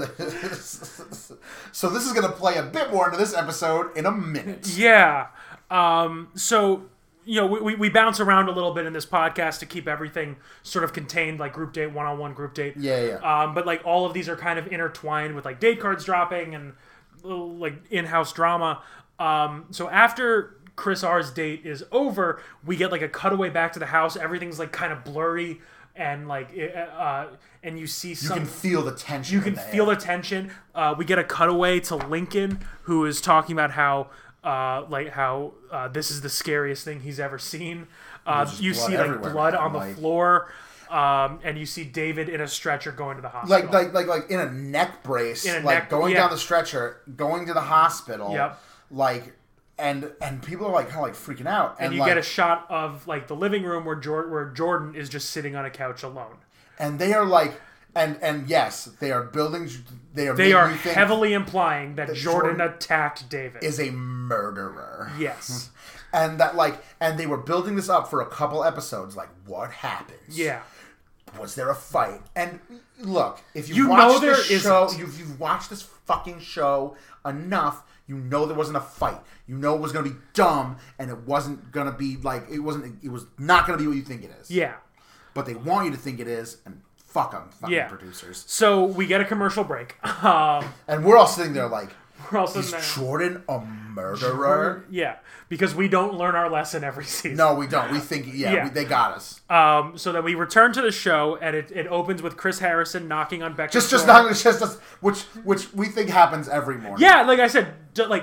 So this is going to play a bit more into this episode in a minute. Yeah. So, we bounce around a little bit in this podcast to keep everything sort of contained, like group date, one-on-one group date. Yeah. But like all of these are kind of intertwined with like date cards dropping and little, like in-house drama. So after Chris R's date is over, we get like a cutaway back to the house. Everything's like kind of blurry and like, and you see some. You can feel the tension. You can feel the tension. We get a cutaway to Lincoln, who is talking about how this is the scariest thing he's ever seen. You see like blood on the floor, and you see David in a stretcher going to the hospital. Like in a neck brace, going down the stretcher, going to the hospital. Yep. Like, and people are like kind of like freaking out. And you get a shot of like the living room where Jordan is just sitting on a couch alone. And they are like, and yes, they are building. They are heavily implying that Jordan attacked David. Is a murderer. Yes. And they were building this up for a couple episodes. Like, what happens? Yeah. Was there a fight? And look, if you've watched this show, if you've watched this fucking show enough, you know there wasn't a fight. You know it was going to be dumb, and it wasn't going to be like it was not going to be what you think it is. Yeah. But they want you to think it is, and fuck them, fucking producers. So we get a commercial break, and we're all sitting there like, is Jordan a murderer? Yeah, because we don't learn our lesson every season. No, we don't. We think, they got us. So then we return to the show, and it opens with Chris Harrison knocking on Becca's door. Which we think happens every morning. Yeah, like I said,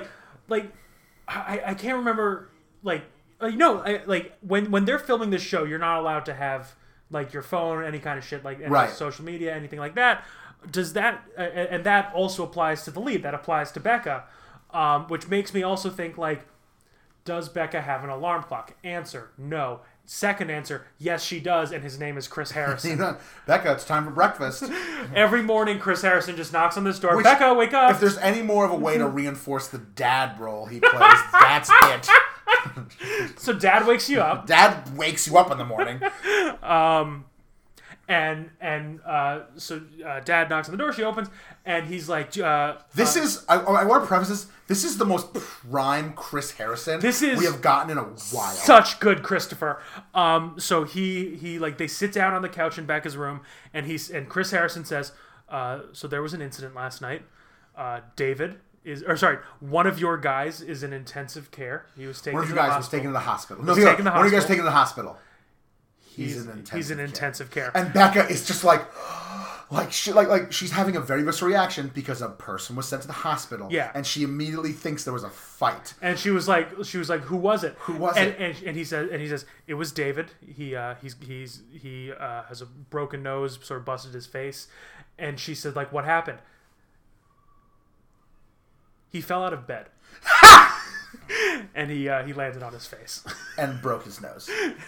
I can't remember, when they're filming this show, you're not allowed to have like your phone or any kind of shit, like social media, anything like that. Does that and that also applies to the lead? That applies to Becca, which makes me also think like, does Becca have an alarm clock? Answer: no. Second answer: yes, she does, and his name is Chris Harrison. Becca, it's time for breakfast. Every morning, Chris Harrison just knocks on this door. Becca, wake up! If there's any more of a way to reinforce the dad role he plays, that's it. So Dad wakes you up. Dad wakes you up in the morning. So Dad knocks on the door. She opens, and he's like, "This is." I want to preface this. This is the most prime Chris Harrison we have gotten in a while. Such good Christopher. So he they sit down on the couch in Becca's room, and Chris Harrison says, "So there was an incident last night. One of your guys is in intensive care. He was taken. One of you guys was taken to the hospital. One of you guys taken to the hospital. He's in intensive care. And Becca is just like she's having a very visceral reaction because a person was sent to the hospital. Yeah. And she immediately thinks there was a fight. And she was like, who was it? Who was it? And he says, it was David. He has a broken nose, sort of busted his face. And she said, like, what happened? He fell out of bed. And he landed on his face. And broke his nose.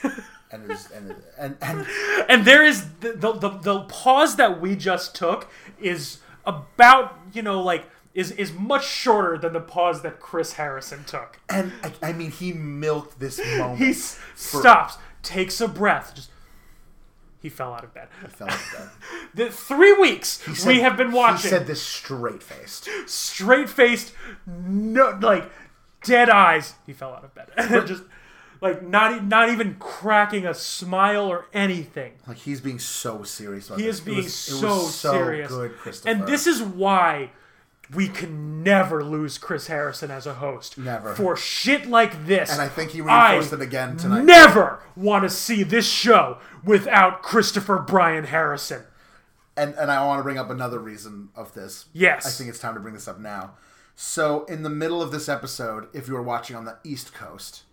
And there is the pause that we just took is about is much shorter than the pause that Chris Harrison took. And I mean, he milked this moment. He stops, takes a breath, he fell out of bed. He fell out of bed. The 3 weeks we have been watching. He said this straight-faced. Straight-faced, no, like dead eyes. He fell out of bed. Just. Like, not even cracking a smile or anything. Like, he's being so serious about this. He is being so serious. Good, Christopher. And this is why we can never lose Chris Harrison as a host. Never. For shit like this. And I think he reinforced it again tonight. Never want to see this show without Christopher Brian Harrison. And I want to bring up another reason of this. Yes. I think it's time to bring this up now. So, in the middle of this episode, if you were watching on the East Coast...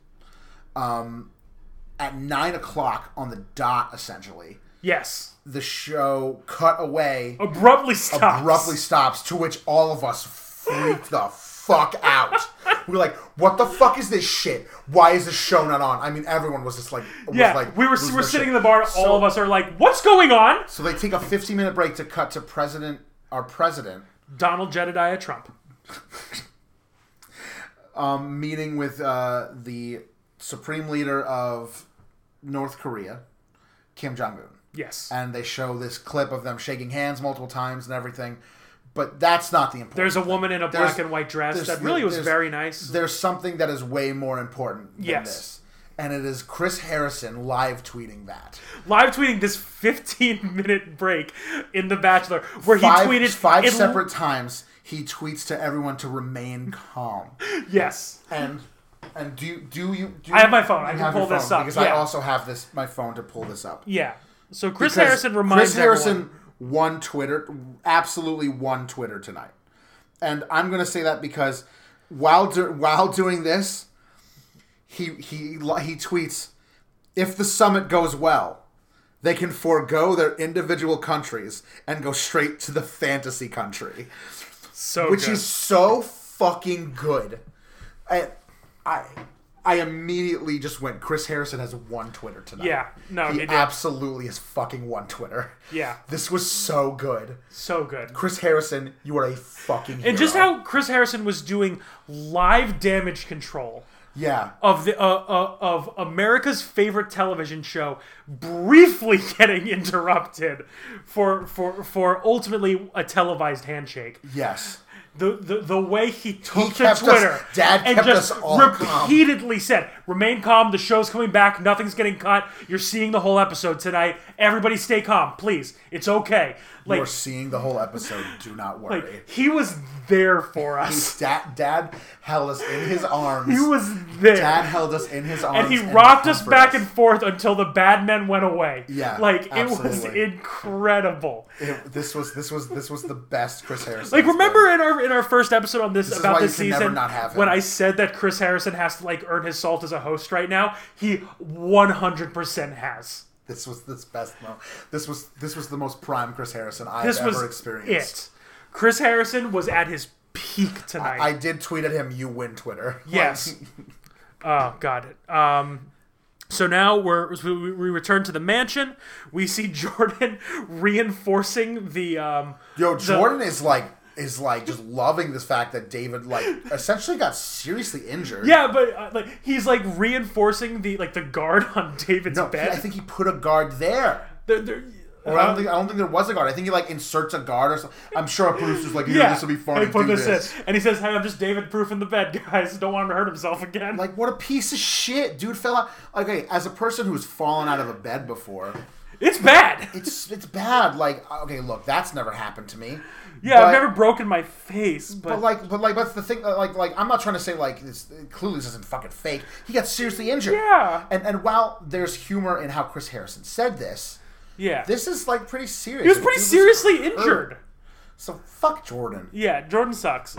at 9 o'clock on the dot, essentially. Yes. The show cut away. Abruptly stops. To which all of us freaked the fuck out. We were like, what the fuck is this shit? Why is this show not on? I mean, everyone was just like... we were sitting in the bar. All of us are like, what's going on? So they take a 15-minute break to cut to our president. Donald Jedediah Trump. Meeting with the... Supreme Leader of North Korea, Kim Jong-un. Yes. And they show this clip of them shaking hands multiple times and everything. But that's not the important. There's a woman in a black and white dress that really was very nice. There's something that is way more important than Yes. this. And it is Chris Harrison live tweeting that. Live tweeting this 15-minute break in The Bachelor where he tweeted... Five separate times he tweets to everyone to remain calm. Yes. And do you I have my phone. I can have pull your this phone? up. Because Yeah. I also have my phone to pull this up. Yeah. So Chris Because Harrison reminds Chris Harrison everyone... won Twitter, absolutely won Twitter tonight. And I'm going to say that because while doing this, he tweets, if the summit goes well, they can forego their individual countries and go straight to the fantasy country. Which is so fucking good. I immediately just went, Chris Harrison has won Twitter tonight. Yeah. No, he he did. absolutely has fucking won Twitter. Yeah. This was so good. So good. Chris Harrison, you are a fucking hero. And just how Chris Harrison was doing live damage control Yeah. of the of America's favorite television show briefly getting interrupted for ultimately a televised handshake. Yes. The way he took to kept Twitter us- Dad and kept just us all repeatedly said, "Remain calm. The show's coming back. Nothing's getting cut. You're seeing the whole episode tonight. Everybody, stay calm, please. It's okay." Like, You're seeing the whole episode. Do not worry. like he was there for us. Dad held us in his arms. He was there. Dad held us in his arms. And he rocked us comforted back and forth until the bad men went away. Yeah, like it was absolutely. incredible. This was the best Chris Harrison. Like has remember been. in our first episode on this is about why this you can never season not have him. when I said that Chris Harrison has to like earn his salt as a host right now, he 100% has. This was this best moment. This was the most prime Chris Harrison I've This was ever experienced. it. Chris Harrison was at his peak tonight. I did tweet at him, "You win Twitter." Yes. Oh, got it. So now we return to the mansion. We see Jordan reinforcing the. Jordan is just loving this fact that David essentially got seriously injured. Yeah, but he's reinforcing the guard on David's bed. I think he put a guard there. Or I don't think there was a guard. I think he inserts a guard or something. I'm sure a producer's like, yeah, this will be fun. Put this in, and he says, "Hey, I'm just David proofing the bed, guys. Don't want him to hurt himself again." Like, what a piece of shit, dude fell out. Okay, as a person who's fallen out of a bed before, it's bad. It's bad. Like, okay, look, that's never happened to me. Yeah, I've never broken my face, but that's the thing. Like, I'm not trying to say this. Clearly, this isn't fucking fake. He got seriously injured. Yeah. And while there's humor in how Chris Harrison said this, yeah, this is pretty serious. He was pretty seriously injured. So fuck Jordan. Yeah, Jordan sucks.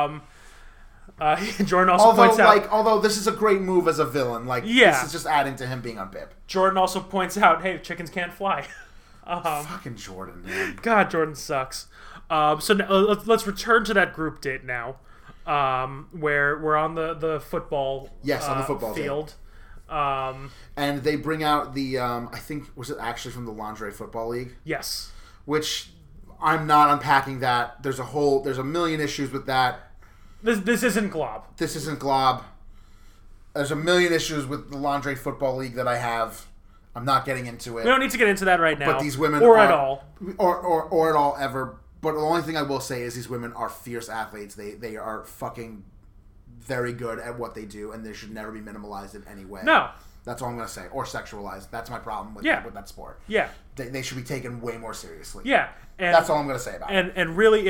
Jordan also points out. Although this is a great move as a villain. This is just adding to him being on Bib. Jordan also points out, "Hey, chickens can't fly." Fucking Jordan, man. God, Jordan sucks. So now, let's return to that group date now, where we're on the football. Yes, on the football field. And they bring out the I think was it actually from the Lingerie Football League? Yes. Which I'm not unpacking that. There's a million issues with that. This isn't Glob. This isn't Glob. There's a million issues with the Lingerie Football League that I have. I'm not getting into it. We don't need to get into that right now. But these women or at all. Or at all ever. But the only thing I will say is these women are fierce athletes. They are fucking very good at what they do, and they should never be minimalized in any way. No. That's all I'm going to say. Or sexualized. That's my problem with that sport. Yeah. They should be taken way more seriously. Yeah. And that's all I'm going to say about it. And really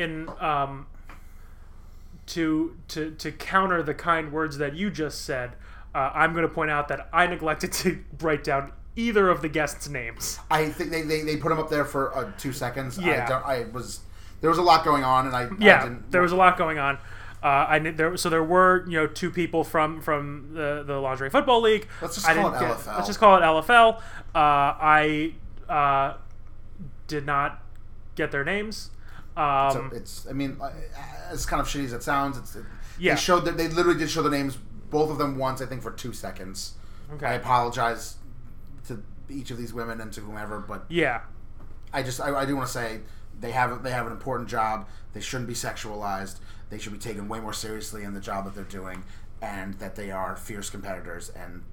to counter the kind words that you just said, I'm going to point out that I neglected to write down either of the guests' names. I think they put them up there for 2 seconds. Yeah. There was a lot going on, and I didn't. There was a lot going on. There were two people from the Lingerie Football League. Let's just call it LFL. Let's just call it LFL. I did not get their names. It's as kind of shitty as it sounds. They literally did show the names, both of them once, I think, for 2 seconds. Okay. I apologize to each of these women and to whomever, but yeah, I do want to say they have an important job. They shouldn't be sexualized. They should be taken way more seriously in the job that they're doing. and that they are fierce competitors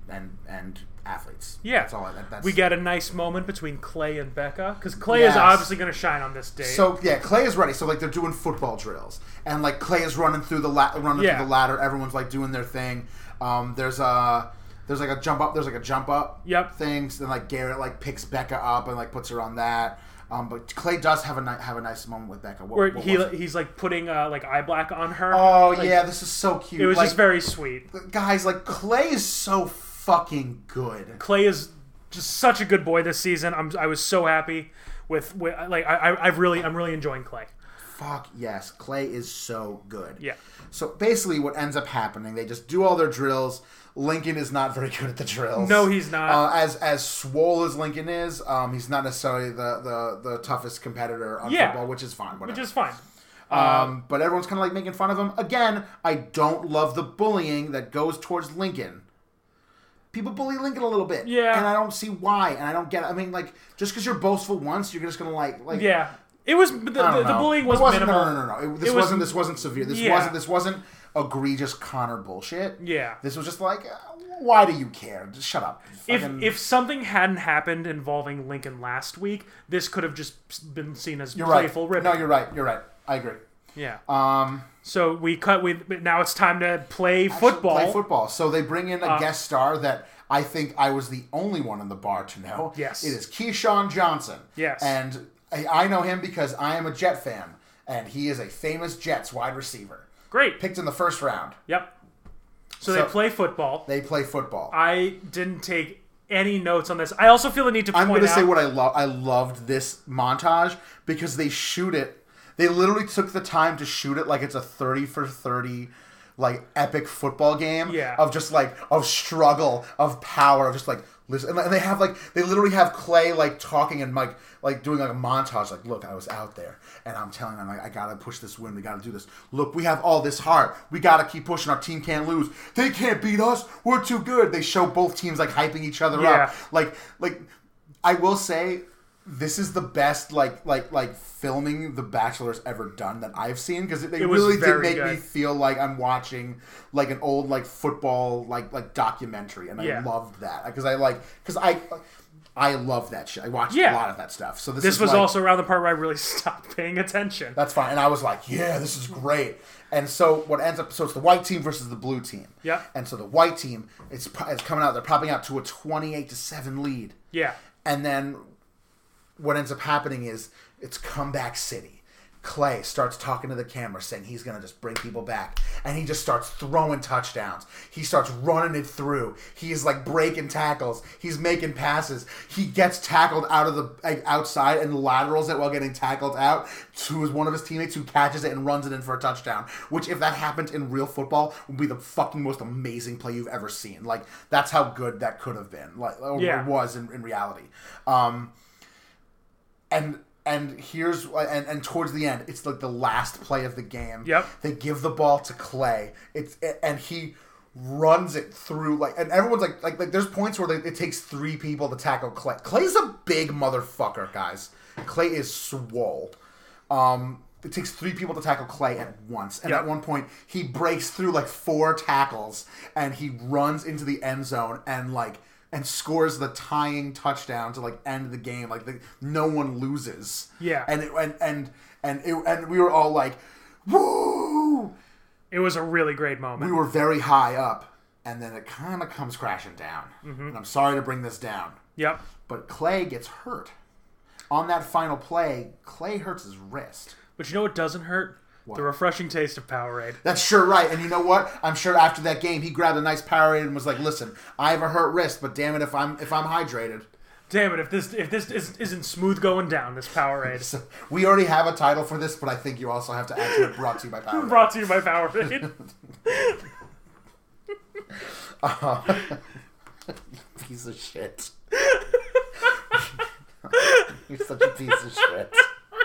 and athletes. Yeah. That's all. That's... We get a nice moment between Clay and Becca, because Clay is Yes. obviously going to shine on this date. So yeah, Clay is ready. So like they're doing football drills, and like Clay is running through the through the ladder. Everyone's like doing their thing. There's like a jump up. There's like a jump up. Yep. Things. And like Garrett like picks Becca up and like puts her on that. But Clay does have a nice moment with Becca. Where he's like putting like eye black on her. Oh like, yeah, this is so cute. It was like, just very sweet. Guys, like Clay is so fucking good. Clay is just such a good boy this season. I was so happy with like I'm really enjoying Clay. Fuck yes, Clay is so good. Yeah. So basically, what ends up happening, they just do all their drills. Lincoln is not very good at the drills. No, he's not. As swole as Lincoln is, he's not necessarily the toughest competitor on football, which is fine. Whatever. Which is fine. But everyone's kind of like making fun of him. Again, I don't love the bullying that goes towards Lincoln. People bully Lincoln a little bit. Yeah. And I don't see why. And I don't get it. I mean, like, just because you're boastful once, you're just going to like... Yeah. It was... The bullying was minimal. No. This wasn't severe. This wasn't egregious Connor bullshit. Yeah. This was just like, why do you care? Just shut up. If something hadn't happened involving Lincoln last week, this could have just been seen as You're playful right. ribbon. No, you're right. I agree. Yeah. So we cut with... Now it's time to play football. Play football. So they bring in a guest star that I think I was the only one in the bar to know. Yes. It is Keyshawn Johnson. Yes. And I know him because I am a Jet fan. And he is a famous Jets wide receiver. Great. Picked in the first round. Yep. So they play football. They play football. I didn't take any notes on this. I also feel the need to point out... I'm going to say what I love. I loved this montage because they shoot it. They literally took the time to shoot it like it's a 30 for 30 like epic football game. Yeah. Of just like of struggle, of power, of just like listen. And they have like they literally have Clay like talking and like doing like a montage. Like, look, I was out there and I'm telling them like I gotta push this win. We gotta do this. Look, we have all this heart. We gotta keep pushing. Our team can't lose. They can't beat us. We're too good. They show both teams like hyping each other up. Like I will say. This is the best like filming The Bachelor's ever done that I've seen because they really did make me feel like I'm watching like an old like football like documentary, and I loved that because I love that shit. I watched a lot of that stuff. So this was also around the part where I really stopped paying attention. That's fine, and I was like, yeah, this is great. And so what ends up, so it's the white team versus the blue team. Yeah. And so the white team, it's coming out. They're popping out to a 28-7 lead. Yeah. And then what ends up happening is it's comeback city. Clay starts talking to the camera saying he's going to just bring people back. And he just starts throwing touchdowns. He starts running it through. He is like breaking tackles. He's making passes. He gets tackled out of the outside and laterals it while getting tackled out to one of his teammates who catches it and runs it in for a touchdown. Which, if that happened in real football, would be the fucking most amazing play you've ever seen. Like, that's how good that could have been. Like, or was in reality. And here's and towards the end, it's like the last play of the game. Yep. They give the ball to Clay. And he runs it through and everyone's like there's points where it takes 3 people to tackle Clay. Clay's a big motherfucker, guys. Clay is swole. It takes 3 people to tackle Clay at once. And at one point, he breaks through 4 tackles and he runs into the end zone and scores the tying touchdown to end the game. No one loses. Yeah. And we were all like, woo! It was a really great moment. We were very high up, and then it kind of comes crashing down. Mm-hmm. And I'm sorry to bring this down. Yep. But Clay gets hurt. On that final play, Clay hurts his wrist. But you know what doesn't hurt? What? The refreshing taste of Powerade. That's sure right. And you know what? I'm sure after that game, he grabbed a nice Powerade and was like, "Listen, I have a hurt wrist, but damn it, if I'm hydrated." Damn it! If this isn't smooth going down, this Powerade. So, we already have a title for this, but I think you also have to add to it. Brought to you by Powerade. Brought to you by Powerade. Piece of shit. You're such a piece of shit.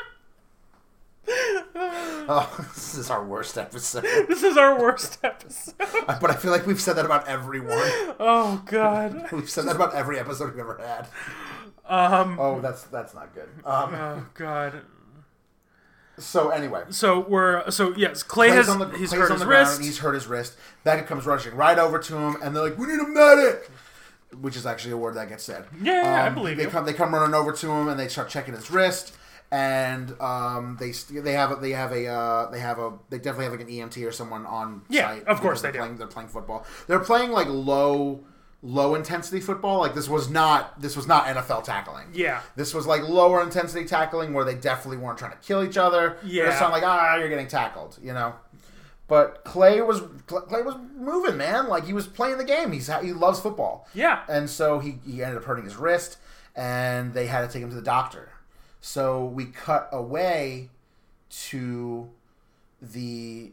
Oh, this is our worst episode. This is our worst episode. But I feel like we've said that about everyone. Oh, God. We've said that about every episode we've ever had. Oh, that's not good. Oh, God. So anyway, yes, Clay Clay's has on the, he's Clay's hurt on his the ground wrist. and he's hurt his wrist. Becca comes rushing right over to him, and they're like, "We need a medic," which is actually a word that gets said. Yeah, I believe they you. They come running over to him, and they start checking his wrist. And they definitely have like an EMT or someone on site. Of course they're they do. They're playing football. They're playing like low intensity football. Like this was not NFL tackling. Yeah. This was like lower intensity tackling where they definitely weren't trying to kill each other. Yeah. It was something like, you're getting tackled, you know. But Clay was moving, man. Like he was playing the game. He loves football. Yeah. And so he ended up hurting his wrist, and they had to take him to the doctor. So we cut away to the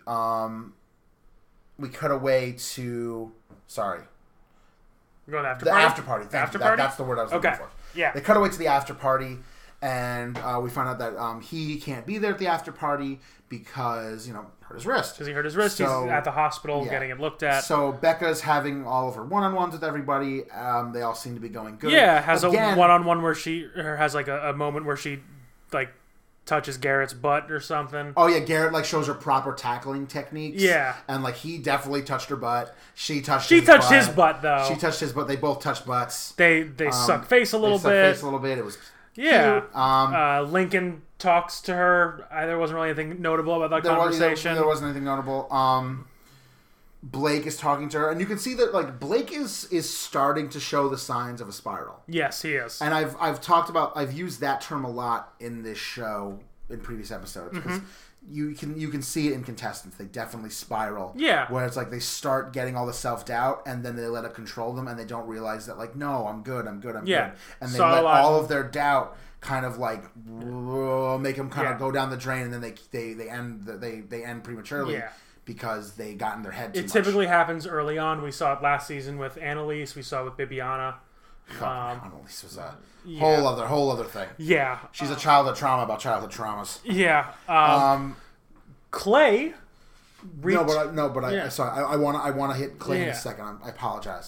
sorry. We're going to after The party? after party. Thank you. That's the word I was looking for. Yeah. They cut away to the after party, and we find out that he can't be there at the after party because, hurt his wrist. Because he hurt his wrist. So, he's at the hospital yeah. getting it looked at. So Becca's having all of her one-on-ones with everybody. They all seem to be going good. Yeah, has Again, a one-on-one where has like a moment where she like touches Garrett's butt or something. Oh yeah, Garrett like shows her proper tackling techniques. Yeah, and like he definitely touched her butt. She touched his butt though. She touched his butt. They both touched butts. They suck face a little bit. It was cute. Lincoln talks to her. There wasn't really anything notable about that conversation. There wasn't anything notable. Blake is talking to her, and you can see that like Blake is starting to show the signs of a spiral. Yes, he is. And I've used that term a lot in this show in previous episodes because you can see it in contestants. They definitely spiral. Yeah. Where it's like they start getting all the self-doubt, and then they let it control them, and they don't realize that like, no, I'm good. And they let all of their doubt kind of like make them kind of go down the drain, and then they end prematurely. Yeah. Because they got in their head too much. It typically happens early on. We saw it last season with Annalise. We saw it with Bibiana. Annalise was a whole other thing. Yeah. She's a childhood trauma about childhood traumas. Yeah. Clay. Sorry. I want to hit Clay in a second. I apologize.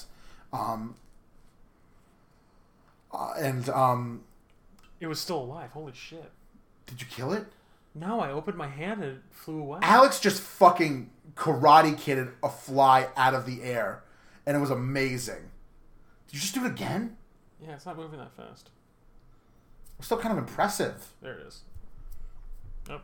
It was still alive. Holy shit. Did you kill it? No, I opened my hand and it flew away. Alex just fucking karate kidded a fly out of the air, and it was amazing. Did you just do it again? Yeah, it's not moving that fast. It's still kind of impressive. There it is. Nope.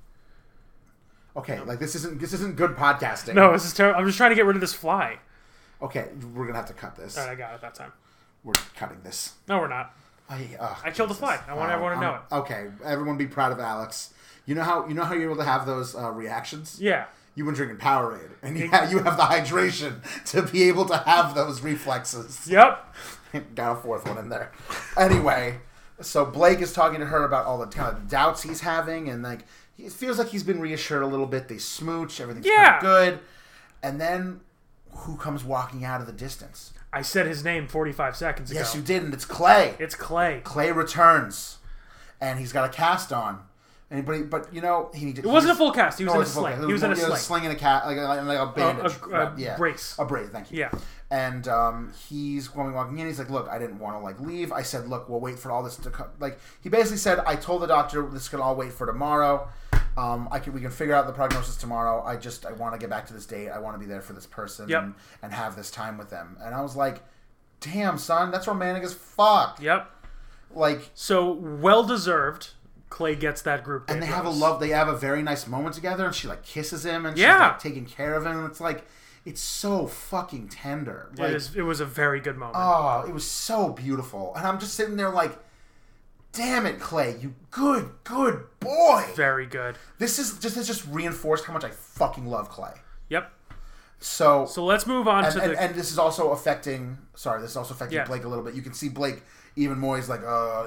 Okay, like this isn't good podcasting. No, this is terrible. I'm just trying to get rid of this fly. Okay, we're gonna have to cut this. All right, I got it that time. We're cutting this. No, we're not. I killed the fly. I want everyone to know it. Okay, everyone be proud of Alex. You know how you're able to have those reactions? Yeah. You've been drinking Powerade, and you have the hydration to be able to have those reflexes. Yep. Got a fourth one in there. Anyway, so Blake is talking to her about all the kind of doubts he's having, and like it feels like he's been reassured a little bit. They smooch, everything's kind of good, and then who comes walking out of the distance? I said his name 45 seconds ago. Yes, you did, and it's Clay. It's Clay. Clay returns, and he's got a cast on. But he needed. It wasn't a full cast. He was in a sling. He was in a sling. A sling and a cat, like a bandage. A brace. A brace. Thank you. Yeah. And he's walking in. He's like, "Look, I didn't want to like leave. I said, look, we'll wait for all this to come." Like he basically said, "I told the doctor this can all wait for tomorrow. We can figure out the prognosis tomorrow. I want to get back to this date. I want to be there for this person and have this time with them." And I was like, "Damn, son, that's romantic as fuck." Yep. Like so well deserved. Clay gets that group, and they have a very nice moment together, and she like kisses him, and she's like taking care of him, and it's like it's so fucking tender. Like, it was a very good moment. Oh, it was so beautiful, and I'm just sitting there like, damn it, Clay, you good boy. Very good. This just reinforced how much I fucking love Clay. Yep. So let's move on and this is also affecting. Sorry, this is also affecting Blake a little bit. You can see Blake even more. He's like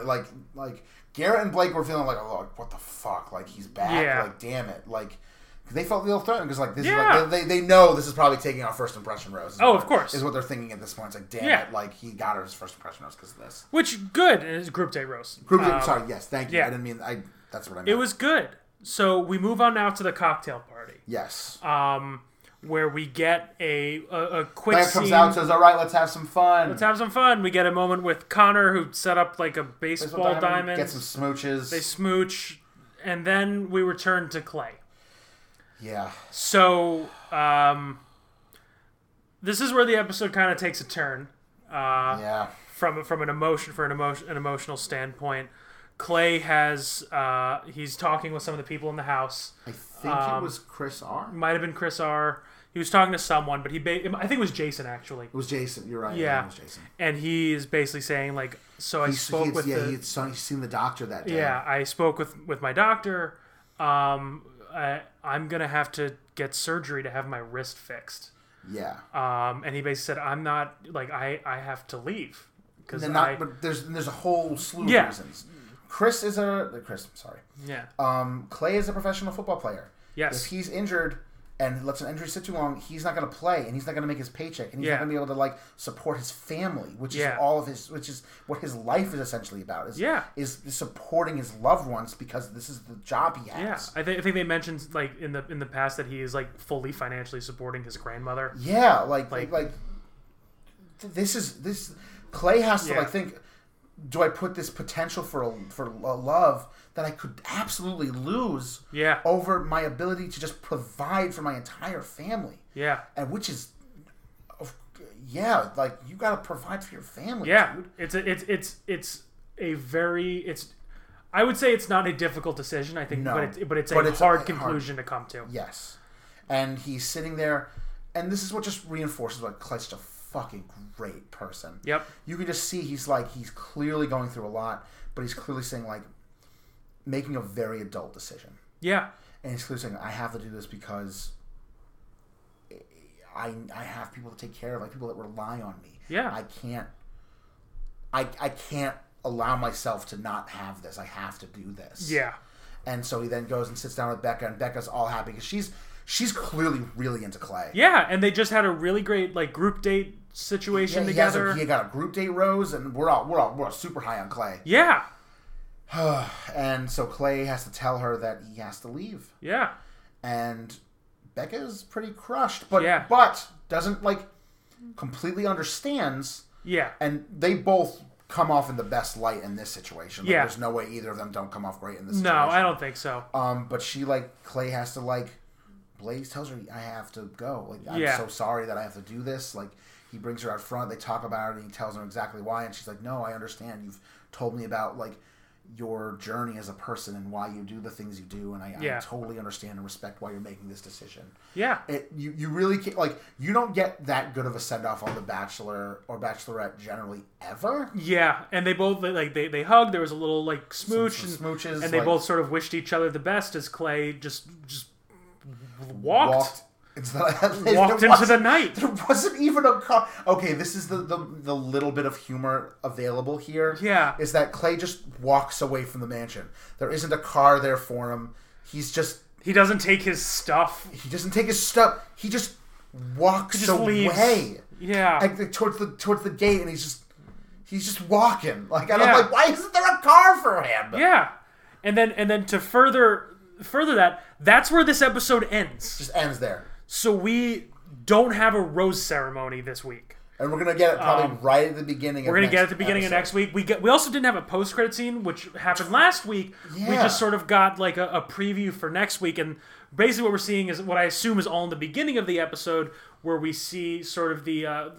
Garrett and Blake were feeling like, oh, what the fuck? Like, he's back. Yeah. Like, damn it. Like, they felt a little threatened because, like, this is like, they know this is probably taking our first impression rose. Of course. Is what they're thinking at this point. It's like, damn it. Like, he got her his first impression rose because of this. Which, good. It's group date rose. Sorry, yes. Thank you. Yeah. I didn't mean, that's what I meant. It was good. So, we move on now to the cocktail party. Yes. Where we get a quick Claire scene. comes out and says, all right, let's have some fun. Let's have some fun. We get a moment with Connor, who set up like a baseball diamond. Get some smooches. They smooch. And then we return to Clay. Yeah. So, this is where the episode kind of takes a turn. Yeah. From an emotional standpoint. Clay has he's talking with some of the people in the house. I think it was Chris R. Might have been Chris R. He was talking to someone, but I think it was Jason actually. It was Jason. You're right. Yeah, it was Jason. And he is basically saying like, so he's seen the doctor that day. Yeah, I spoke with my doctor. I'm gonna have to get surgery to have my wrist fixed. Yeah. And he basically said, I'm not like I have to leave because but there's a whole slew of reasons. Chris. Sorry. Yeah. Clay is a professional football player. Yes. If he's injured and lets an injury sit too long, he's not going to play, and he's not going to make his paycheck, and he's not going to be able to like support his family, which is what his life is essentially about. Is supporting his loved ones because this is the job he has. Yeah, I think they mentioned like in the past that he is like fully financially supporting his grandmother. Yeah, like this. Clay has to think. Do I put this potential for a love that I could absolutely lose over my ability to just provide for my entire family? Yeah. And which is, like you got to provide for your family, dude. It's a very I would say it's not a difficult decision, I think, but it's a hard conclusion to come to. Yes. And he's sitting there, and this is what just reinforces what Clay's such a fucking great person. Yep. You can just see he's clearly going through a lot, but he's clearly saying like making a very adult decision. Yeah. And he's clearly saying I have to do this because I have people to take care of, like people that rely on me. Yeah. I can't allow myself to not have this. I have to do this. Yeah. And so he then goes and sits down with Becca, and Becca's all happy because she's clearly really into Clay. Yeah, and they just had a really great like group date situation together. He got a group date rose, and we're all super high on Clay. Yeah. And so Clay has to tell her that he has to leave. Yeah. And Becca's pretty crushed, but doesn't like completely understands. Yeah. And they both come off in the best light in this situation. Like, there's no way either of them don't come off great in this situation. No, I don't think so. But she Clay has to Blaze tells her I have to go. Like I'm so sorry that I have to do this. Like he brings her out front, they talk about it, and he tells her exactly why, and she's like, no, I understand. You've told me about your journey as a person and why you do the things you do, and I totally understand and respect why you're making this decision. Yeah. You really can't, you don't get that good of a send-off on The Bachelor or Bachelorette generally ever. Yeah, and they both they hugged. There was a little smooch, some smooches, and they both sort of wished each other the best as Clay just walked into the night. There wasn't even a car. Okay, this is the little bit of humor available here. Yeah. Is that Clay just walks away from the mansion. There isn't a car there for him. He doesn't take his stuff. He doesn't take his stuff. He just walks away. Leaves. Yeah. Towards the gate, and he's just walking. I'm like, why isn't there a car for him? Yeah. And then to further that's where this episode ends. Just ends there. So we don't have a rose ceremony this week. And we're going to get it probably right at the beginning of next week. We also didn't have a post-credit scene, which happened last week. Yeah. We just sort of got a preview for next week. And basically what we're seeing is what I assume is all in the beginning of the episode, where we see sort of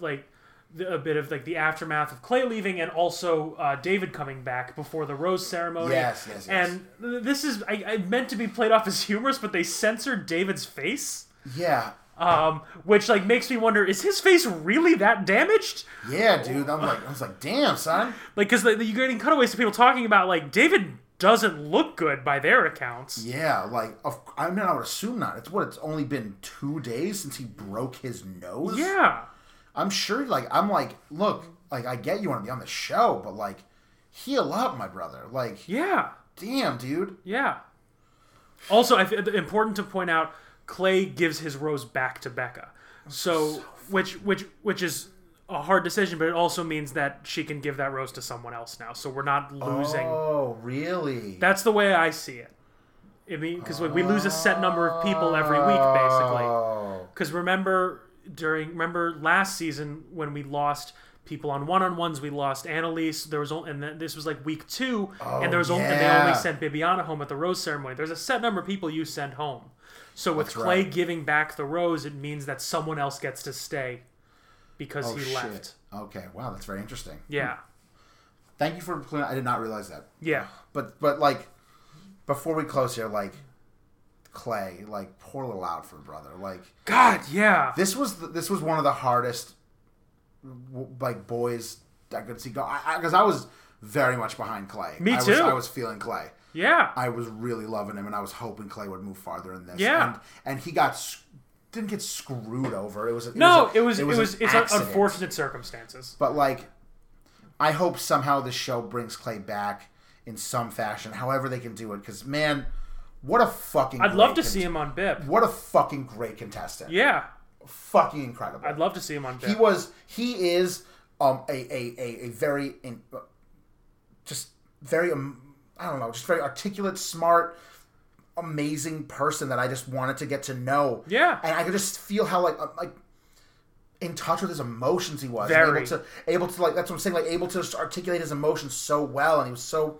a bit of the aftermath of Clay leaving, and also David coming back before the rose ceremony. Yes. And this is I meant to be played off as humorous, but they censored David's face. Yeah. Which makes me wonder: is his face really that damaged? Yeah, dude. I was like, damn, son. Because you're getting cutaways to people talking about David doesn't look good by their accounts. Yeah, I would assume not. It's only been 2 days since he broke his nose. Yeah. I'm sure, look, I get you want to be on the show, but, heal up, my brother. Yeah. Damn, dude. Yeah. Also, important to point out, Clay gives his rose back to Becca. So which is a hard decision, but it also means that she can give that rose to someone else now. So we're not losing. Oh, really? That's the way I see it. I mean, because we lose a set number of people every week, basically. Because remember last season when we lost people on one-on-ones. We lost Annalise. There was only, and then this was like week 2, and there was yeah. only, and they only sent Bibiana home at the rose ceremony. There's a set number of people you send home. So with That's Clay right. giving back the rose, it means that someone else gets to stay because he left. Okay, wow, that's very interesting. Yeah. Thank you for clearing. I did not realize that. Yeah. But like, before we close here, like, Clay, like, poor little Outford, brother. Like, God, yeah. this was one of the hardest, like, boys I could see go. Because I was very much behind Clay. Me too. I was feeling Clay. Yeah. I was really loving him, and I was hoping Clay would move farther in this. Yeah. And he didn't get screwed over. It was It's an accident. unfortunate circumstances. But like, I hope somehow this show brings Clay back in some fashion, however they can do it. Because man, what a fucking! I'd love to see him on Bip. What a fucking great contestant! Yeah. Fucking incredible. I'd love to see him on Bip. He is a very just very I don't know, just very articulate, smart, amazing person that I just wanted to get to know. Yeah. And I could just feel how like in touch with his emotions he was. Very. Able to like, that's what I'm saying, like able to just articulate his emotions so well, and he was so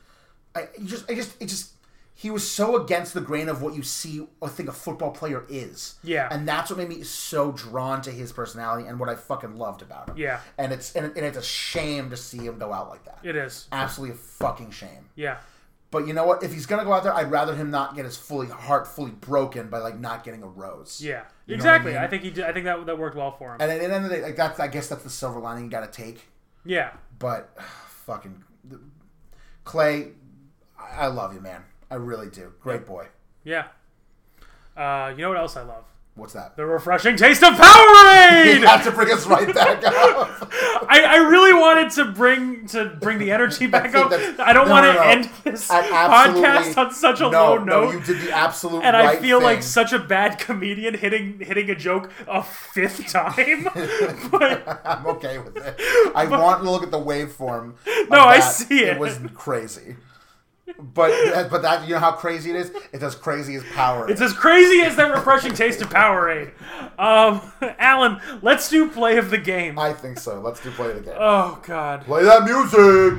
he was so against the grain of what you see or think a football player is. Yeah. And that's what made me so drawn to his personality and what I fucking loved about him. Yeah. And it's a shame to see him go out like that. It is. Absolutely a fucking shame. Yeah. But you know what? If he's gonna go out there, I'd rather him not get his heart fully broken by like not getting a rose. Yeah. You know Exactly. what I mean? I think he did. I think that worked well for him. And at the end of the day, like I guess that's the silver lining you got to take. Yeah. But fucking Clay, I love you, man. I really do. Great boy. Yeah. You know what else I love? What's that? The refreshing taste of Powerade. You have to bring us right back up. I really wanted to bring the energy back up. I don't want to end this podcast on such a low note. No, you did the absolute and right I feel thing. like such a bad comedian hitting a joke a 5th time. But I'm okay with it. I want to look at the waveform. No, I see it. It was crazy. But that, you know how crazy it is? It's as crazy as Powerade. it's as crazy as that refreshing taste of Powerade. Alan, let's do play of the game. I think so. Let's do play of the game. Oh, God. Play that music!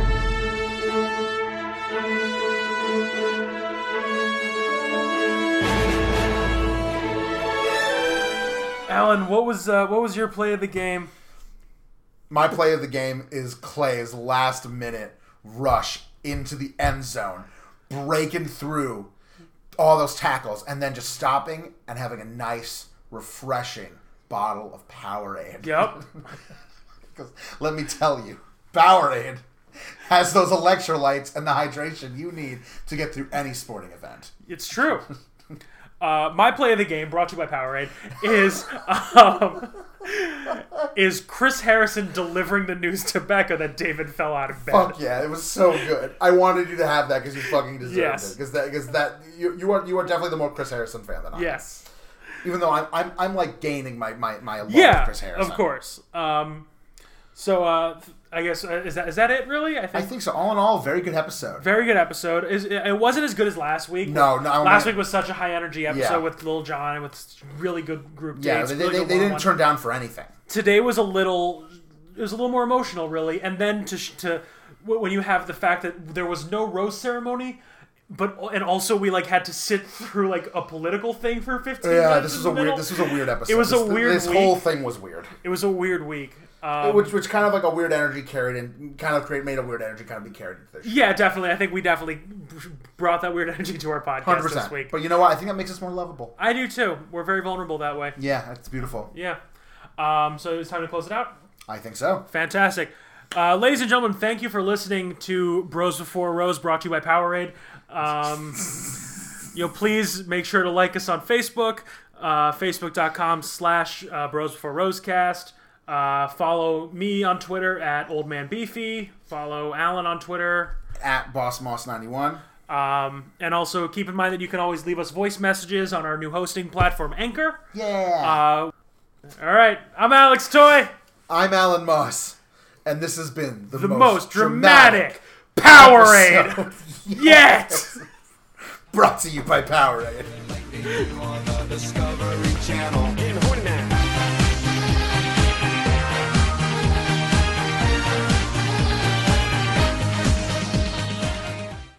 Alan, what was your play of the game? My play of the game is Clay's last minute rush into the end zone, breaking through all those tackles, and then just stopping and having a nice, refreshing bottle of Powerade. Yep. Because let me tell you, Powerade has those electrolytes and the hydration you need to get through any sporting event. It's true. My play of the game, brought to you by Powerade, is Chris Harrison delivering the news to Becca that David fell out of bed. Fuck yeah, it was so good. I wanted you to have that because you fucking deserved Yes. it. Because that you are definitely the more Chris Harrison fan than I am. Yes. Even though I'm like gaining my love Yeah, of Chris Harrison. of course. So I guess is that it really? I think so. All in all, very good episode. Very good episode. It wasn't as good as last week. No. Last week was such a high energy episode Yeah. with Lil Jon and with really good group Yeah, dates. they really good didn't one-on-one. turn down for anything. Today was a little more emotional, really. And then to when you have the fact that there was no rose ceremony, and also we like had to sit through like a political thing for 15 minutes. Yeah, this was a weird episode. It was a weird This week. whole thing was weird. It was a weird week. Which kind of like a weird energy carried in, made a weird energy kind of be carried into this. Yeah, definitely. I think we definitely brought that weird energy to our podcast this week. But you know what? I think that makes us more lovable. I do too. We're very vulnerable that way. Yeah, it's beautiful. Yeah. So it's time to close it out. I think so. Fantastic. Ladies and gentlemen, thank you for listening to Bros Before Rose, brought to you by Powerade. Please make sure to like us on Facebook, facebook.com/Bros Before Rosecast. Follow me on Twitter at OldManBeefy. Follow Alan on Twitter At BossMoss91. And also keep in mind that you can always leave us voice messages on our new hosting platform, Anchor. Yeah. All right, I'm Alex Toy. I'm Alan Moss. And this has been the most dramatic Powerade yet. Brought to you by Powerade. On the Discovery Channel.